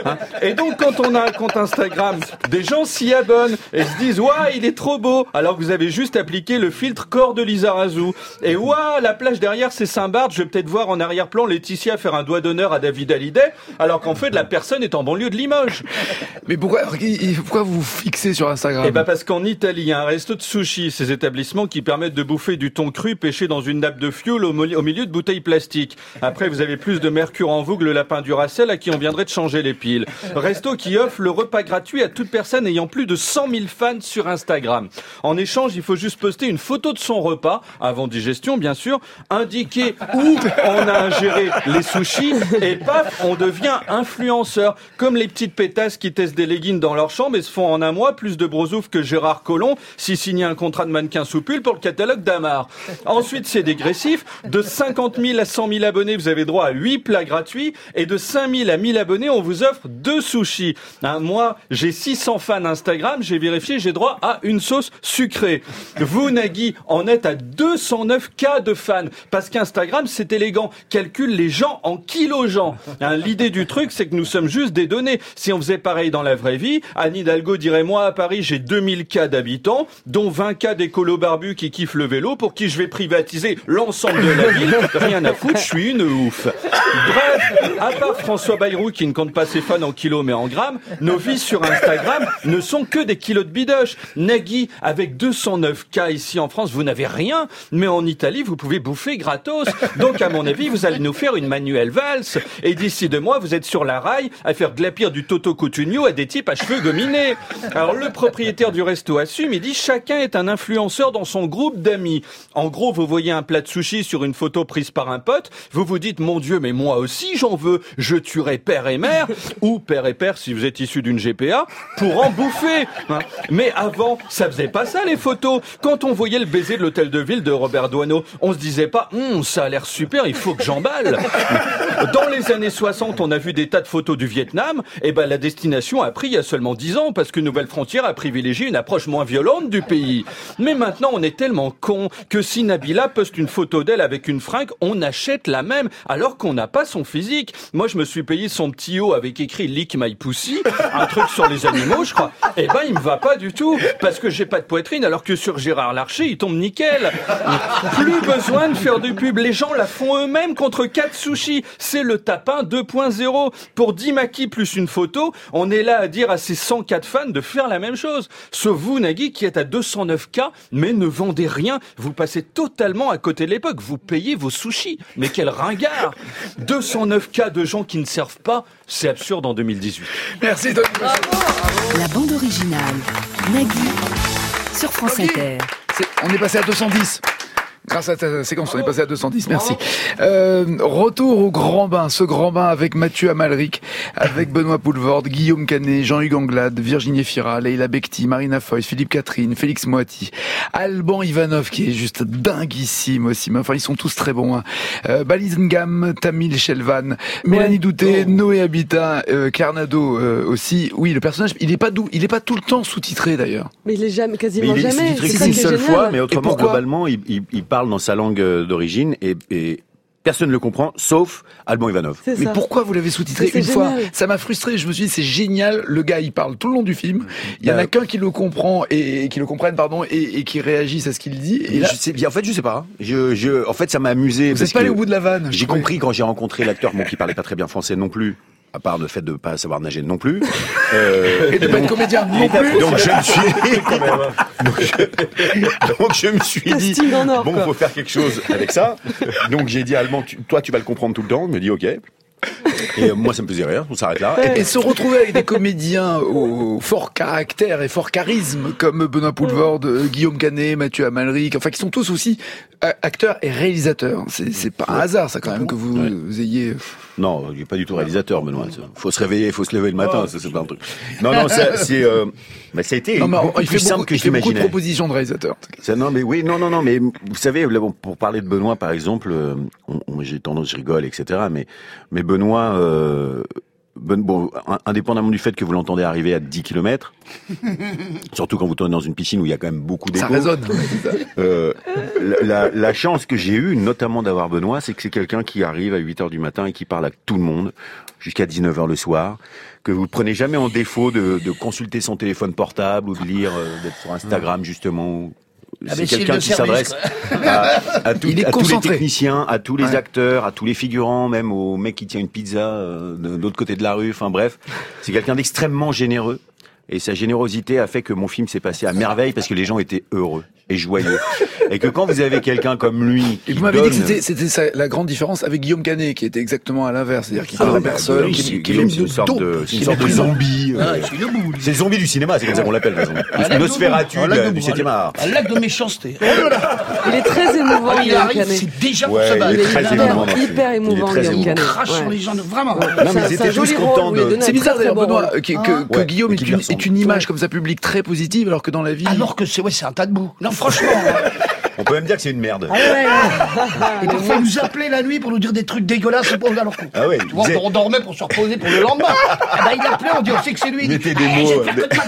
Et donc, quand on a un compte Instagram, des gens s'y abonnent et se disent « Ouah, il est trop beau !» alors que vous avez juste appliqué le filtre corps de Lizarazu. Et « Ouah, la plage derrière, c'est Saint-Barth, je vais peut-être voir en arrière-plan Laetitia faire un doigt d'honneur à David Hallyday, alors qu'en fait, la personne est en banlieue de Limoges. » Mais pourquoi vous fixez sur Instagram? Eh ben parce qu'en Italie, il y a un resto de sushi, ces établissements qui permettent de bouffer du thon cru pêché dans une nappe de fioul au milieu de bouteilles plastiques. Après, vous avez plus de mercure en vous que le lapin Duracell à qui on viendrait de changer les piles. Resto qui offre le repas gratuit à toute personne ayant plus de 100 000 fans sur Instagram. En échange, il faut juste poster une photo de son repas, avant digestion bien sûr, indiquer où on a ingéré les sushis et paf, on devient influenceur. Comme les petites pétasses qui testent des leggings dans leur chambre et se font en un mois plus de brosouf que Gérard Collomb s'il signait un contrat de mannequin sous pull pour le catalogue d'Amar. Ensuite, c'est dégressif. De 50 000 à 100 000 abonnés, vous avez droit à 8 plats gratuits. Et de 5 000 à 1000 abonnés, on vous offre 2 sushis. Moi, j'ai 600 fans Instagram. J'ai vérifié, j'ai droit à une sauce sucrée. Vous, Nagui, en êtes à 209K de fans. Parce qu'Instagram, c'est élégant. Calcule les gens en kilogents. L'idée du truc, c'est que nous sommes juste des données. Si on faisait pareil dans la vraie vie, Anne Hidalgo dirait, moi, à Paris, j'ai 2000K d'habitants, dont 20K d'écolos barbus qui kiffent le vélo, pour qui je vais privatiser l'ensemble de la ville. Rien à foutre, je suis une ouf. Bref, à part François Bayrou qui ne compte pas ses fans en kilos mais en grammes, nos vies sur Instagram ne sont que des kilos de bidoche. Nagui, avec 209K ici en France, vous n'avez rien, mais en Italie, vous pouvez bouffer gratos. Donc, à mon avis, vous allez nous faire une Manuel Valls. Et d'ici 2 mois, vous êtes sur la rail à faire glapir du Toto Cutugno à des types à cheveux gominés. Alors, le propriétaire du resto assume, il dit chacun est un influenceur dans son groupe d'amis. En gros, vous voyez un plat de sushi sur une photo prise par un pote, vous vous dites mon Dieu, mais moi aussi j'en veux, je tuerai père et mère, ou père et père si vous êtes issu d'une GPA, pour en bouffer. Mais avant, ça faisait pas ça les photos. Quand on voyait le baiser de l'hôtel de ville de Robert Doisneau, on se disait pas ça a l'air super, il faut que j'emballe. Dans les années 60, on a vu des tas de photos du Vietnam, et ben la destination a pris il y a seulement 10 ans parce que Nouvelle Frontière a privilégié une approche moins violente du pays. Mais maintenant, on est tellement con que si Nabila poste une photo d'elle avec une fringue, on achète la même alors qu'on n'a pas son physique. Moi, je me suis payé son petit haut avec écrit Lick My Pussy, un truc sur les animaux, je crois. Eh ben, il me va pas du tout parce que j'ai pas de poitrine alors que sur Gérard Larcher, il tombe nickel. Plus besoin de faire du pub. Les gens la font eux-mêmes contre 4 sushis. C'est le tapin 2.0. Pour 10 maquis plus une photo, on est là à dire à ces 104 fans de faire la même chose. Sauf vous, Nagui, qui êtes à 209K, mais ne vendez rien. Vous passez totalement à côté de l'époque. Vous payez vos sushis. Mais quel ringard! 209K de gens qui ne servent pas, c'est absurde en 2018. Merci, Tony. La bande originale, Nagui, sur France Inter. On est passé à 210. Grâce à ta séquence, on est passé à 210, merci. Retour au grand bain, ce grand bain avec Mathieu Amalric, avec Benoît Poelvoorde, Guillaume Canet, Jean-Hugues Anglade, Virginie Fira, Leila Bekti, Marina Foïs, Philippe Catherine, Félix Moati, Alban Ivanov qui est juste dinguissime aussi, mais enfin ils sont tous très bons. Balingam, Tamil Shelvan, Mélanie Douté, Noé Habitat, Claire Nadeau aussi. Oui, le personnage, il est pas tout le temps sous-titré d'ailleurs. Mais il est jamais, quasiment il est jamais. sous-titré C'est ça qu'une qui est seule génial. fois, mais autrement, globalement, il parle dans sa langue d'origine et personne ne le comprend, sauf Alban Ivanov. Mais pourquoi vous l'avez sous-titré une fois? Ça m'a frustré. Je me suis dit, c'est génial. Le gars, il parle tout le long du film. Il y en a qu'un qui le comprend et qui le comprenne, pardon, et qui réagissent à ce qu'il dit. Et là... en fait, je sais pas. En fait, ça m'a amusé. Vous n'êtes pas allé au bout de la vanne. J'ai compris quand j'ai rencontré l'acteur, qui parlait pas très bien français non plus. À part le fait de pas savoir nager non plus. Et de pas être comédien non plus. Donc je me suis quand même. Donc je me suis dit, bon, faut faire quelque chose avec ça. Donc j'ai dit à Alban, toi tu vas le comprendre tout le temps. Il me dit ok. Et moi, ça me faisait rire, on s'arrête là. Et se retrouver avec des comédiens au fort caractère et fort charisme, comme Benoît Poelvoorde, Guillaume Canet, Mathieu Amalric, enfin, qui sont tous aussi acteurs et réalisateurs. C'est pas un hasard, ça, quand même, que vous ayez... Non, il n'est pas du tout réalisateur, Benoît. Faut se réveiller, faut se lever le matin, ça, c'est pas un truc. Non, ça a été plus simple que je l'imaginais. Il fait beaucoup de propositions de réalisateurs. Non, mais oui, non, mais vous savez, pour parler de Benoît, par exemple, j'ai tendance, je rigole, etc., mais Benoît bon, indépendamment du fait que vous l'entendez arriver à 10 km, surtout quand vous tournez dans une piscine où il y a quand même beaucoup d'écho. Ça résonne. La chance que j'ai eue, notamment d'avoir Benoît, c'est que c'est quelqu'un qui arrive à 8h du matin et qui parle à tout le monde jusqu'à 19h le soir, que vous ne prenez jamais en défaut de consulter son téléphone portable ou de lire, d'être sur Instagram justement. C'est quelqu'un qui s'adresse à tous les techniciens, à tous les acteurs, à tous les figurants, même au mec qui tient une pizza de l'autre côté de la rue. Enfin bref, c'est quelqu'un d'extrêmement généreux. Et sa générosité a fait que mon film s'est passé à merveille parce que les gens étaient heureux et joyeux. Et que quand vous avez quelqu'un comme lui qui vous m'avez dit que c'était ça, la grande différence avec Guillaume Canet, qui était exactement à l'inverse, c'est-à-dire qu'il parle à personne, Guillaume, c'est une sorte de zombie. C'est le zombie du cinéma, c'est comme ça qu'on l'appelle. Le Nosferatu du 7e art. Un lac de méchanceté. Il est très émouvant, Guillaume Canet. C'est déjà pour se battre. Il est hyper émouvant, Guillaume Canet. Il crache sur les gens, vraiment. Non, mais ils étaient tous contents de... C'est bizarre d'ailleurs, Benoît, que Guillaume est une image comme ça publique très positive, alors que dans la vie... Alors que c'est un tas de boue. Non, franchement... On peut même dire que c'est une merde. Et parfois, il nous appelait la nuit pour nous dire des trucs dégueulasses pour alors qu'on... Ah ouais. Tu vois, on dormait pour se reposer pour le lendemain. Il appelait, on dit, on sait que c'est lui. Mettez des mots...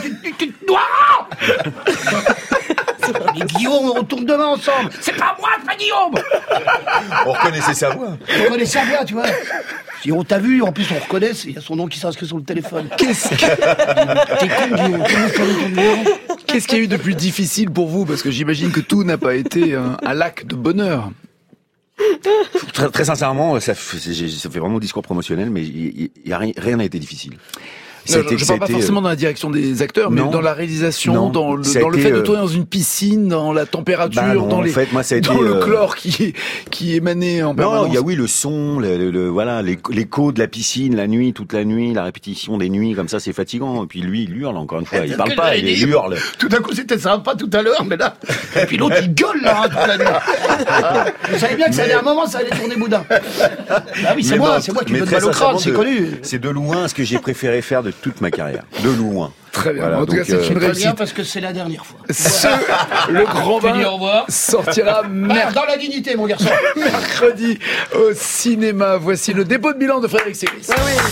Et Guillaume, on retourne demain ensemble. C'est pas moi, c'est pas Guillaume. On reconnaissait sa voix. On reconnaissait sa voix, tu vois. Si on t'a vu, en plus on reconnaît, il y a son nom qui s'inscrit sur le téléphone. Qu'est-ce qu'il y a eu de plus difficile pour vous? Parce que j'imagine que tout n'a pas été un lac de bonheur. Très sincèrement, ça fait vraiment discours promotionnel, mais rien n'a été difficile. Je ne parle pas forcément dans la direction des acteurs, mais dans la réalisation, dans le fait de tourner dans une piscine, dans la température, dans le chlore qui émanait en permanence. Non, il y a le son, l'écho de la piscine, la nuit, toute la nuit, la répétition des nuits, comme ça, c'est fatigant. Et puis lui, il hurle encore une fois, il parle pas, il hurle. Tout d'un coup, c'était sympa tout à l'heure, mais là, et puis l'autre, il gueule là, toute la nuit. Vous savez bien que ça allait à un moment, ça allait tourner boudin. Ah oui, c'est moi qui me donne mal au crâne, c'est connu. C'est de loin ce que j'ai préféré faire de toute ma carrière. De loin. Très bien. Voilà, en tout cas, c'est une réussite. Parce que c'est la dernière fois. Le Grand Bain sortira dans la dignité, mon garçon. Mercredi au cinéma. Voici le dépôt de bilan de Frédéric Séris.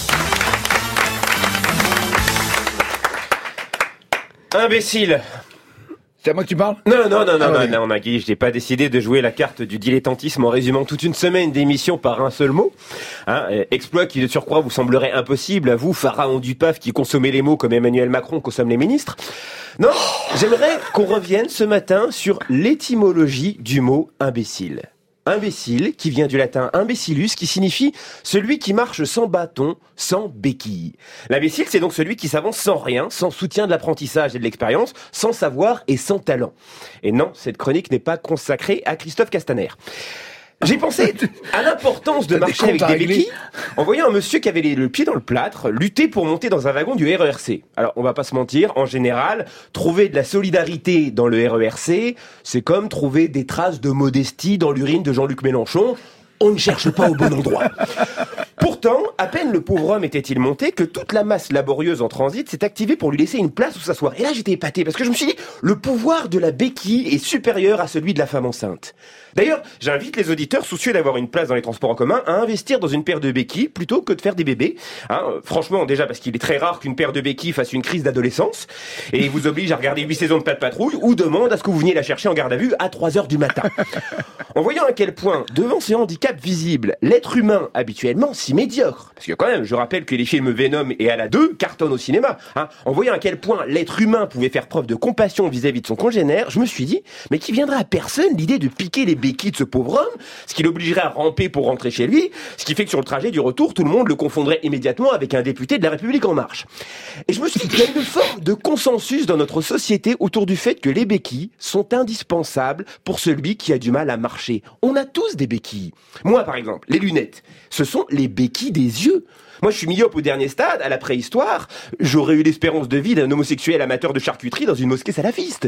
Imbécile. C'est à moi que tu parles ? Non, Nagui, je n'ai pas décidé de jouer la carte du dilettantisme en résumant toute une semaine d'émission par un seul mot. Exploit qui de surcroît vous semblerait impossible à vous, pharaon du PAF qui consommez les mots comme Emmanuel Macron consomme les ministres. Non, j'aimerais qu'on revienne ce matin sur l'étymologie du mot imbécile. Imbécile, qui vient du latin imbecilus, qui signifie celui qui marche sans bâton, sans béquille. L'imbécile, c'est donc celui qui s'avance sans rien, sans soutien de l'apprentissage et de l'expérience, sans savoir et sans talent. Et non, cette chronique n'est pas consacrée à Christophe Castaner. J'ai pensé à l'importance de marcher avec des béquilles en voyant un monsieur qui avait le pied dans le plâtre lutter pour monter dans un wagon du RERC. Alors, on va pas se mentir, en général, trouver de la solidarité dans le RERC, c'est comme trouver des traces de modestie dans l'urine de Jean-Luc Mélenchon. On ne cherche pas au bon endroit. Pourtant, à peine le pauvre homme était-il monté que toute la masse laborieuse en transit s'est activée pour lui laisser une place où s'asseoir. Et là, j'étais épaté parce que je me suis dit, le pouvoir de la béquille est supérieur à celui de la femme enceinte. D'ailleurs, j'invite les auditeurs soucieux d'avoir une place dans les transports en commun à investir dans une paire de béquilles plutôt que de faire des bébés. Franchement, déjà parce qu'il est très rare qu'une paire de béquilles fasse une crise d'adolescence et vous oblige à regarder 8 saisons de Pas de Patrouille ou demande à ce que vous veniez la chercher en garde à vue à 3h du matin. En voyant à quel point, devant ces handicaps visibles, l'être humain habituellement si médiocre, parce que quand même, je rappelle que les films Venom et Ala 2 cartonnent au cinéma, en voyant à quel point l'être humain pouvait faire preuve de compassion vis-à-vis de son congénère, je me suis dit, mais qui viendra à personne l'idée de piquer les béquilles de ce pauvre homme, ce qui l'obligerait à ramper pour rentrer chez lui, ce qui fait que sur le trajet du retour, tout le monde le confondrait immédiatement avec un député de la République En Marche. Et je me suis dit qu'il y a une forme de consensus dans notre société autour du fait que les béquilles sont indispensables pour celui qui a du mal à marcher. On a tous des béquilles. Moi, par exemple, les lunettes, ce sont les béquilles des yeux. Moi, je suis myope au dernier stade, à la préhistoire. J'aurais eu l'espérance de vie d'un homosexuel amateur de charcuterie dans une mosquée salafiste.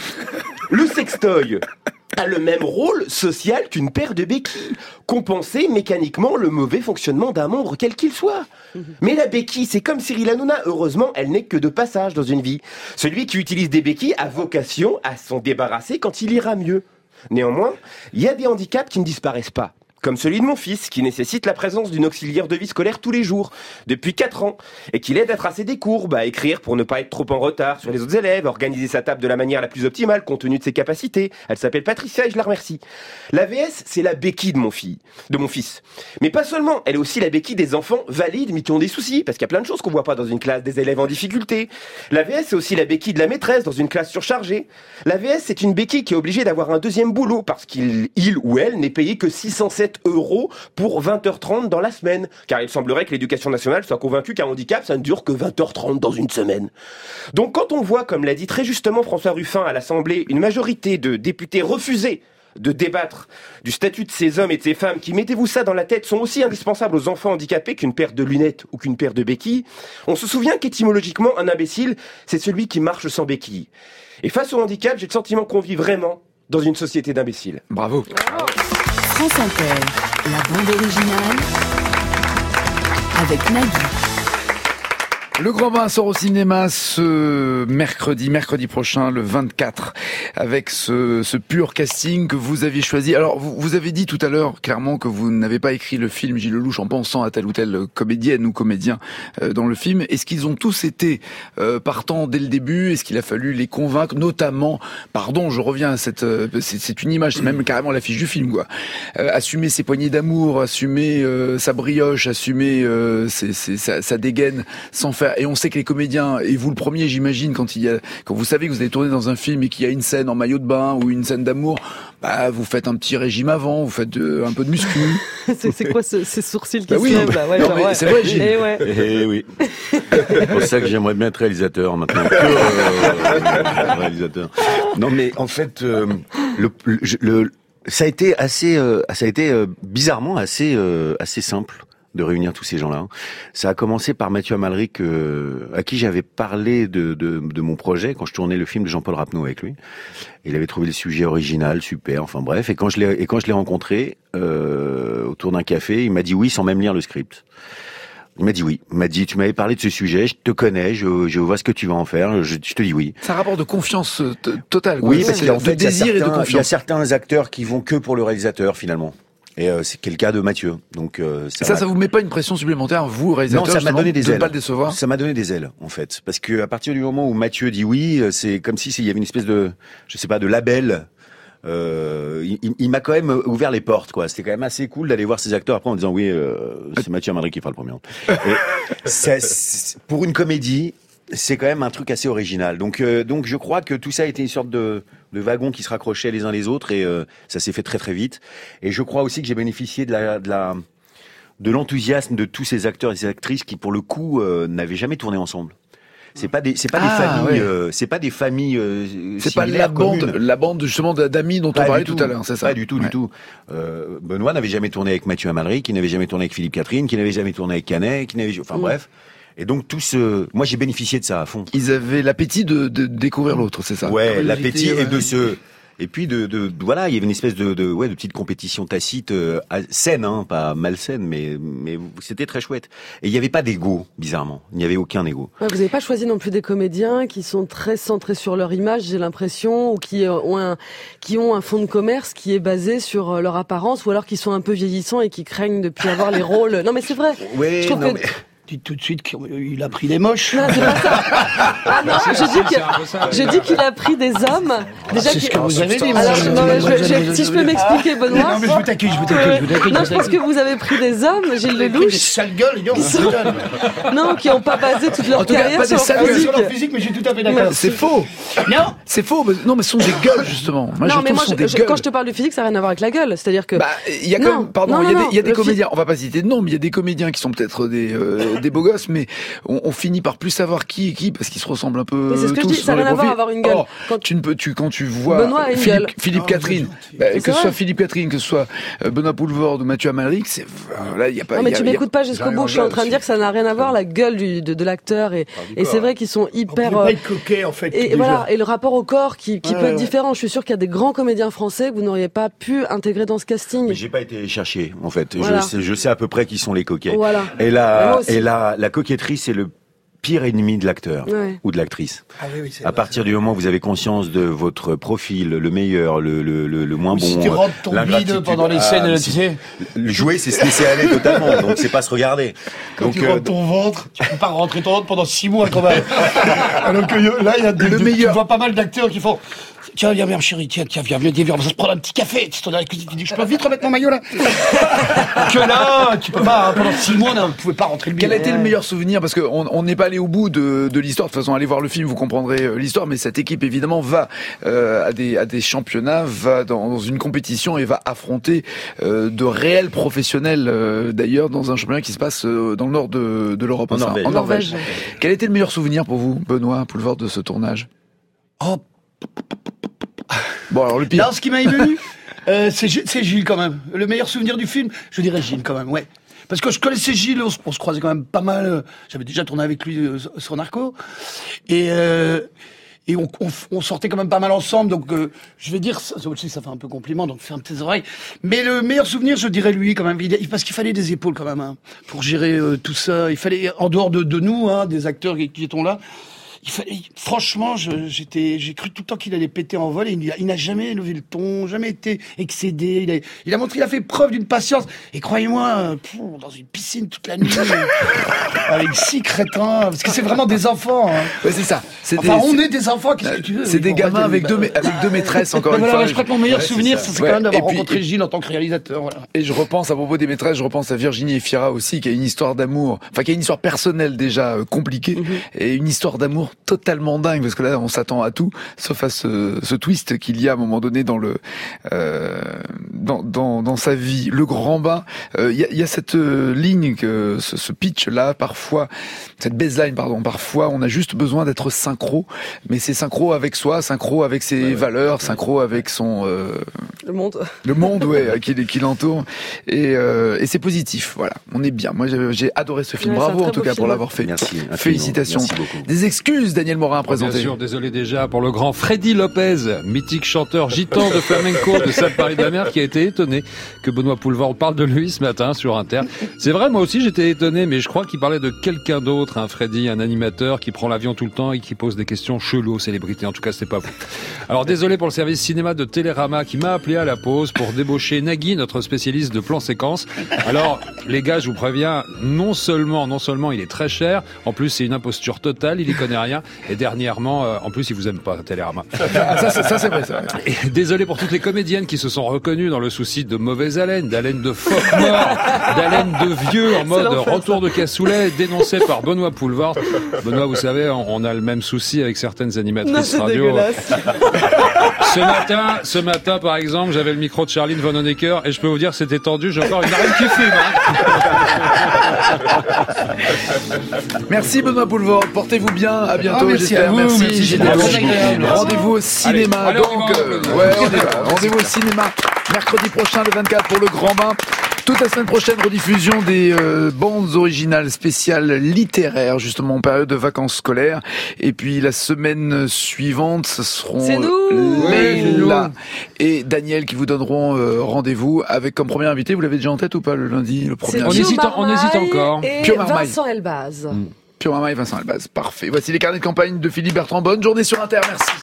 Le sextoy a le même rôle social qu'une paire de béquilles. Compenser mécaniquement le mauvais fonctionnement d'un membre quel qu'il soit. Mais la béquille, c'est comme Cyril Hanouna. Heureusement, elle n'est que de passage dans une vie. Celui qui utilise des béquilles a vocation à s'en débarrasser quand il ira mieux. Néanmoins, il y a des handicaps qui ne disparaissent pas. comme celui de mon fils, qui nécessite la présence d'une auxiliaire de vie scolaire tous les jours, depuis 4 ans, et qui l'aide à tracer des courbes, à écrire pour ne pas être trop en retard sur les autres élèves, à organiser sa table de la manière la plus optimale, compte tenu de ses capacités. Elle s'appelle Patricia et je la remercie. La VS, c'est la béquille de mon fils. Mais pas seulement, elle est aussi la béquille des enfants valides, mais qui ont des soucis, parce qu'il y a plein de choses qu'on voit pas dans une classe, des élèves en difficulté. La VS, c'est aussi la béquille de la maîtresse dans une classe surchargée. La VS, c'est une béquille qui est obligée d'avoir un deuxième boulot, parce qu'il ou elle n'est payé que 607 € pour 20h30 dans la semaine. Car il semblerait que l'éducation nationale soit convaincue qu'un handicap, ça ne dure que 20h30 dans une semaine. Donc quand on voit, comme l'a dit très justement François Ruffin à l'Assemblée, une majorité de députés refuser de débattre du statut de ces hommes et de ces femmes qui, mettez-vous ça dans la tête, sont aussi indispensables aux enfants handicapés qu'une paire de lunettes ou qu'une paire de béquilles, on se souvient qu'étymologiquement, un imbécile, c'est celui qui marche sans béquilles. Et face au handicap, j'ai le sentiment qu'on vit vraiment dans une société d'imbéciles. Bravo. France Inter, la bande originale avec Nagui. Le Grand Bain sort au cinéma ce mercredi prochain, le 24, avec ce pur casting que vous aviez choisi. Alors, vous avez dit tout à l'heure, clairement, que vous n'avez pas écrit le film Gilles Lelouch en pensant à telle ou telle comédienne ou comédien dans le film. Est-ce qu'ils ont tous été partants dès le début? Est-ce qu'il a fallu les convaincre, notamment, pardon, je reviens à c'est une image, c'est même carrément l'affiche du film, quoi. Assumer ses poignées d'amour, assumer sa brioche, assumer sa dégaine, sans faire. Et on sait que les comédiens, et vous le premier, j'imagine, quand vous savez que vous allez tourner dans un film et qu'il y a une scène en maillot de bain ou une scène d'amour, bah, vous faites un petit régime avant, vous faites un peu de muscu. c'est quoi ces sourcils qui se lèvent là? Ouais, non, mais c'est vrai, Gilles. Eh oui. C'est pour ça que j'aimerais bien être réalisateur maintenant. Réalisateur. Non, mais en fait, ça a été bizarrement assez simple de réunir tous ces gens-là. Ça a commencé par Mathieu Amalric, à qui j'avais parlé de mon projet quand je tournais le film de Jean-Paul Rapneau avec lui. Il avait trouvé le sujet original, super, enfin bref. Et quand je l'ai rencontré autour d'un café, il m'a dit oui sans même lire le script. Il m'a dit oui. Il m'a dit, tu m'avais parlé de ce sujet, je te connais, je vois ce que tu vas en faire, je te dis oui. C'est un rapport de confiance totale. Oui, parce qu'en fait, désir et de confiance. Il y a certains acteurs qui vont que pour le réalisateur finalement. Et c'est le cas de Mathieu. Donc ça vous met pas une pression supplémentaire, vous, réalisateur? Non, ça m'a donné des ailes. De pas le décevoir. Ça m'a donné des ailes, en fait, parce que à partir du moment où Mathieu dit oui, c'est comme si il y avait une espèce de, je sais pas, de label. Il m'a quand même ouvert les portes, quoi. C'était quand même assez cool d'aller voir ces acteurs après en disant oui, c'est Mathieu Amalric qui fera le premier. Et pour une comédie, c'est quand même un truc assez original. Donc je crois que tout ça a été une sorte de wagons qui se raccrochaient les uns les autres et ça s'est fait très très vite. Et je crois aussi que j'ai bénéficié de l'enthousiasme de tous ces acteurs et ces actrices qui pour le coup n'avaient jamais tourné ensemble. C'est pas des familles, ouais. C'est pas des familles. C'est pas la bande justement d'amis dont on parlait tout à l'heure, c'est ça? Pas du tout, du tout. Benoît n'avait jamais tourné avec Mathieu Amalric, qui n'avait jamais tourné avec Philippe Catherine, qui n'avait jamais tourné avec Canet, bref. Et donc moi j'ai bénéficié de ça à fond. Ils avaient l'appétit de découvrir l'autre, c'est ça? Ouais, l'appétit et puis voilà, il y avait une espèce de petite compétition tacite, saine, hein, pas malsaine, mais c'était très chouette. Et il n'y avait pas d'ego, bizarrement. Il n'y avait aucun ego. Ouais, vous n'avez pas choisi non plus des comédiens qui sont très centrés sur leur image, j'ai l'impression, ou qui ont un fonds de commerce qui est basé sur leur apparence, ou alors qui sont un peu vieillissants et qui craignent de plus avoir les rôles. Non mais c'est vrai. Oui, je trouve que... Dites tout de suite qu'il a pris des moches. Non, c'est pas ça. Ah non, je dis qu'il a pris des hommes. Déjà c'est ce que vous avez dit. Alors, si je peux m'expliquer, Benoît. Non, mais je vous taquine. Non, je pense que vous avez pris des hommes, Gilles Lelouch. Des sales gueules, non, qui n'ont pas basé toute leur carrière sur leur physique, mais je suis tout à fait d'accord. C'est faux. Non, c'est faux. Non, mais ce sont des gueules justement. Non, mais moi, quand je te parle de physique, ça n'a rien à voir avec la gueule. C'est-à-dire que. Il y a quand même, pardon, il y a des comédiens. On va pas citer de nom, mais il y a des comédiens qui sont peut-être des beaux gosses, mais on finit par plus savoir qui est qui parce qu'ils se ressemblent un peu. Mais c'est ce que je dis, ça n'a rien à voir avoir une gueule. Quand tu vois Philippe Catherine, que ce soit Philippe Catherine, que ce soit Benoît Poulvord ou Mathieu Amalric, là il y a pas. Non mais tu m'écoutes pas jusqu'au bout. Je suis en train de dire que ça n'a rien à voir la gueule de l'acteur et c'est vrai qu'ils sont hyper. On peut pas être coquet en fait. Et voilà, et le rapport au corps qui peut être différent. Je suis sûr qu'il y a des grands comédiens français que vous n'auriez pas pu intégrer dans ce casting. Mais j'ai pas été chercher en fait. Je sais à peu près qui sont les coquets. Voilà. Et la coquetterie, pire ennemi de l'acteur Ouais. ou de l'actrice. Ah oui, c'est À partir du moment où vous avez conscience de votre profil, le meilleur, le moins bon, Si tu rentres ton bide pendant les scènes, tu sais. Jouer, c'est se laisser aller totalement, donc c'est pas se regarder. Quand Donc, tu rentres ton ventre, tu peux pas rentrer ton ventre pendant 6 mois quand même. Alors que là, il y a tu vois pas mal d'acteurs qui font. Tiens, viens, chérie, tiens, viens, on va se prendre un petit café. Tu tournes à la cuisine, tu dis, je peux vite remettre mon maillot là. Que là, tu peux pas, pendant 6 mois, on ne pouvait pas rentrer le bide. Quel a été le meilleur souvenir? Parce qu'on n'est pas allé au bout de l'histoire. De toute façon, allez voir le film, vous comprendrez l'histoire. Mais cette équipe, évidemment, va à des championnats, va dans une compétition et va affronter de réels professionnels, d'ailleurs, dans un championnat qui se passe dans le nord de l'Europe. En Norvège. En Norvège. Quel était le meilleur souvenir pour vous, Benoît Poulvord, de ce tournage? Oh. Bon, alors le pire. Là, ce qui m'a ému, c'est Gilles quand même. Le meilleur souvenir du film, je dirais Gilles quand même, ouais. Parce que je connaissais Gilles, on se croisait quand même pas mal. J'avais déjà tourné avec lui sur Narco. Et on sortait quand même pas mal ensemble, donc je vais dire, ça fait un peu compliment, donc ferme tes oreilles. Mais le meilleur souvenir, je dirais lui quand même, parce qu'il fallait des épaules quand même, hein, pour gérer tout ça. Il fallait, en dehors de nous, hein, des acteurs qui étaient là, il fallait, franchement, j'ai cru tout le temps qu'il allait péter en vol, et il n'a jamais levé le ton, jamais été excédé, il a fait preuve d'une patience, et croyez-moi, dans une piscine toute la nuit, avec 6 crétins, parce que c'est vraiment des enfants, hein. Ouais, c'est ça. On est des enfants, qu'est-ce que tu veux? C'est des gamins avec deux maîtresses, encore une fois. Je crois que mon meilleur souvenir, c'est quand même d'avoir rencontré Gilles en tant que réalisateur, voilà. Et je repense, à propos des maîtresses, je repense à Virginie Efira aussi, qui a une histoire d'amour, qui a une histoire personnelle déjà compliquée, et une histoire d'amour totalement dingue, parce que là, on s'attend à tout, sauf à ce twist qu'il y a à un moment donné dans sa vie. Le grand bain, il y a cette ligne, ce pitch là, parfois, cette baseline, pardon, parfois, on a juste besoin d'être synchro, mais c'est synchro avec soi, synchro avec ses valeurs, synchro avec son le monde, ouais, qui l'entoure, et c'est positif. Voilà, on est bien. Moi, j'ai adoré ce film. Bravo en tout cas pour l'avoir fait. Merci. Félicitations. Merci beaucoup. Des excuses, Daniel Morin, à présenter. Bien sûr, désolé déjà pour le grand Freddy Lopez, mythique chanteur gitan de flamenco de Salle-Paris-de-la-Mer, qui a été étonné que Benoît Poulvord parle de lui ce matin sur Inter. C'est vrai, moi aussi j'étais étonné, mais je crois qu'il parlait de quelqu'un d'autre, un Freddy, un animateur qui prend l'avion tout le temps et qui pose des questions cheloues aux célébrités. En tout cas, c'était pas vous. Alors désolé pour le service cinéma de Télérama qui m'a appelé à la pause pour débaucher Nagui, notre spécialiste de plan séquence. Alors les gars, je vous préviens, non seulement il est très cher, en plus c'est une imposture totale, il y connaît rien, et dernièrement, en plus il vous aime pas, Télérama. Ça c'est vrai, ça. Et désolé pour toutes les comédiennes qui se sont reconnues dans le souci de mauvaise haleine, d'haleine de phoque mort, d'haleine de vieux en mode retour de cassoulet, dénoncé par Benoît Poulvord. Benoît, vous savez, on a le même souci avec certaines animatrices radio. Ce matin, par exemple, j'avais le micro de Charline Von Honecker et je peux vous dire, c'était tendu, j'ai encore une arène qui fume. Merci Benoît Poulvord, portez-vous bien, à bientôt, merci à j'espère. vous, merci, Gilles. Rendez-vous au cinéma. Allez, on y va. Rendez-vous au cinéma mercredi prochain, le 24, pour le Grand Bain. Toute la semaine prochaine, rediffusion des bandes originales spéciales littéraires, justement en période de vacances scolaires. Et puis la semaine suivante, ce seront Leïla et Daniel qui vous donneront rendez-vous avec comme premier invité. Vous l'avez déjà en tête ou pas le lundi, le premier? On hésite encore. Et Pio Marmaille. Vincent Elbaz. Pio Marmaille, Vincent Elbaz. Parfait. Voici les carnets de campagne de Philippe Bertrand. Bonne journée sur Inter. Merci.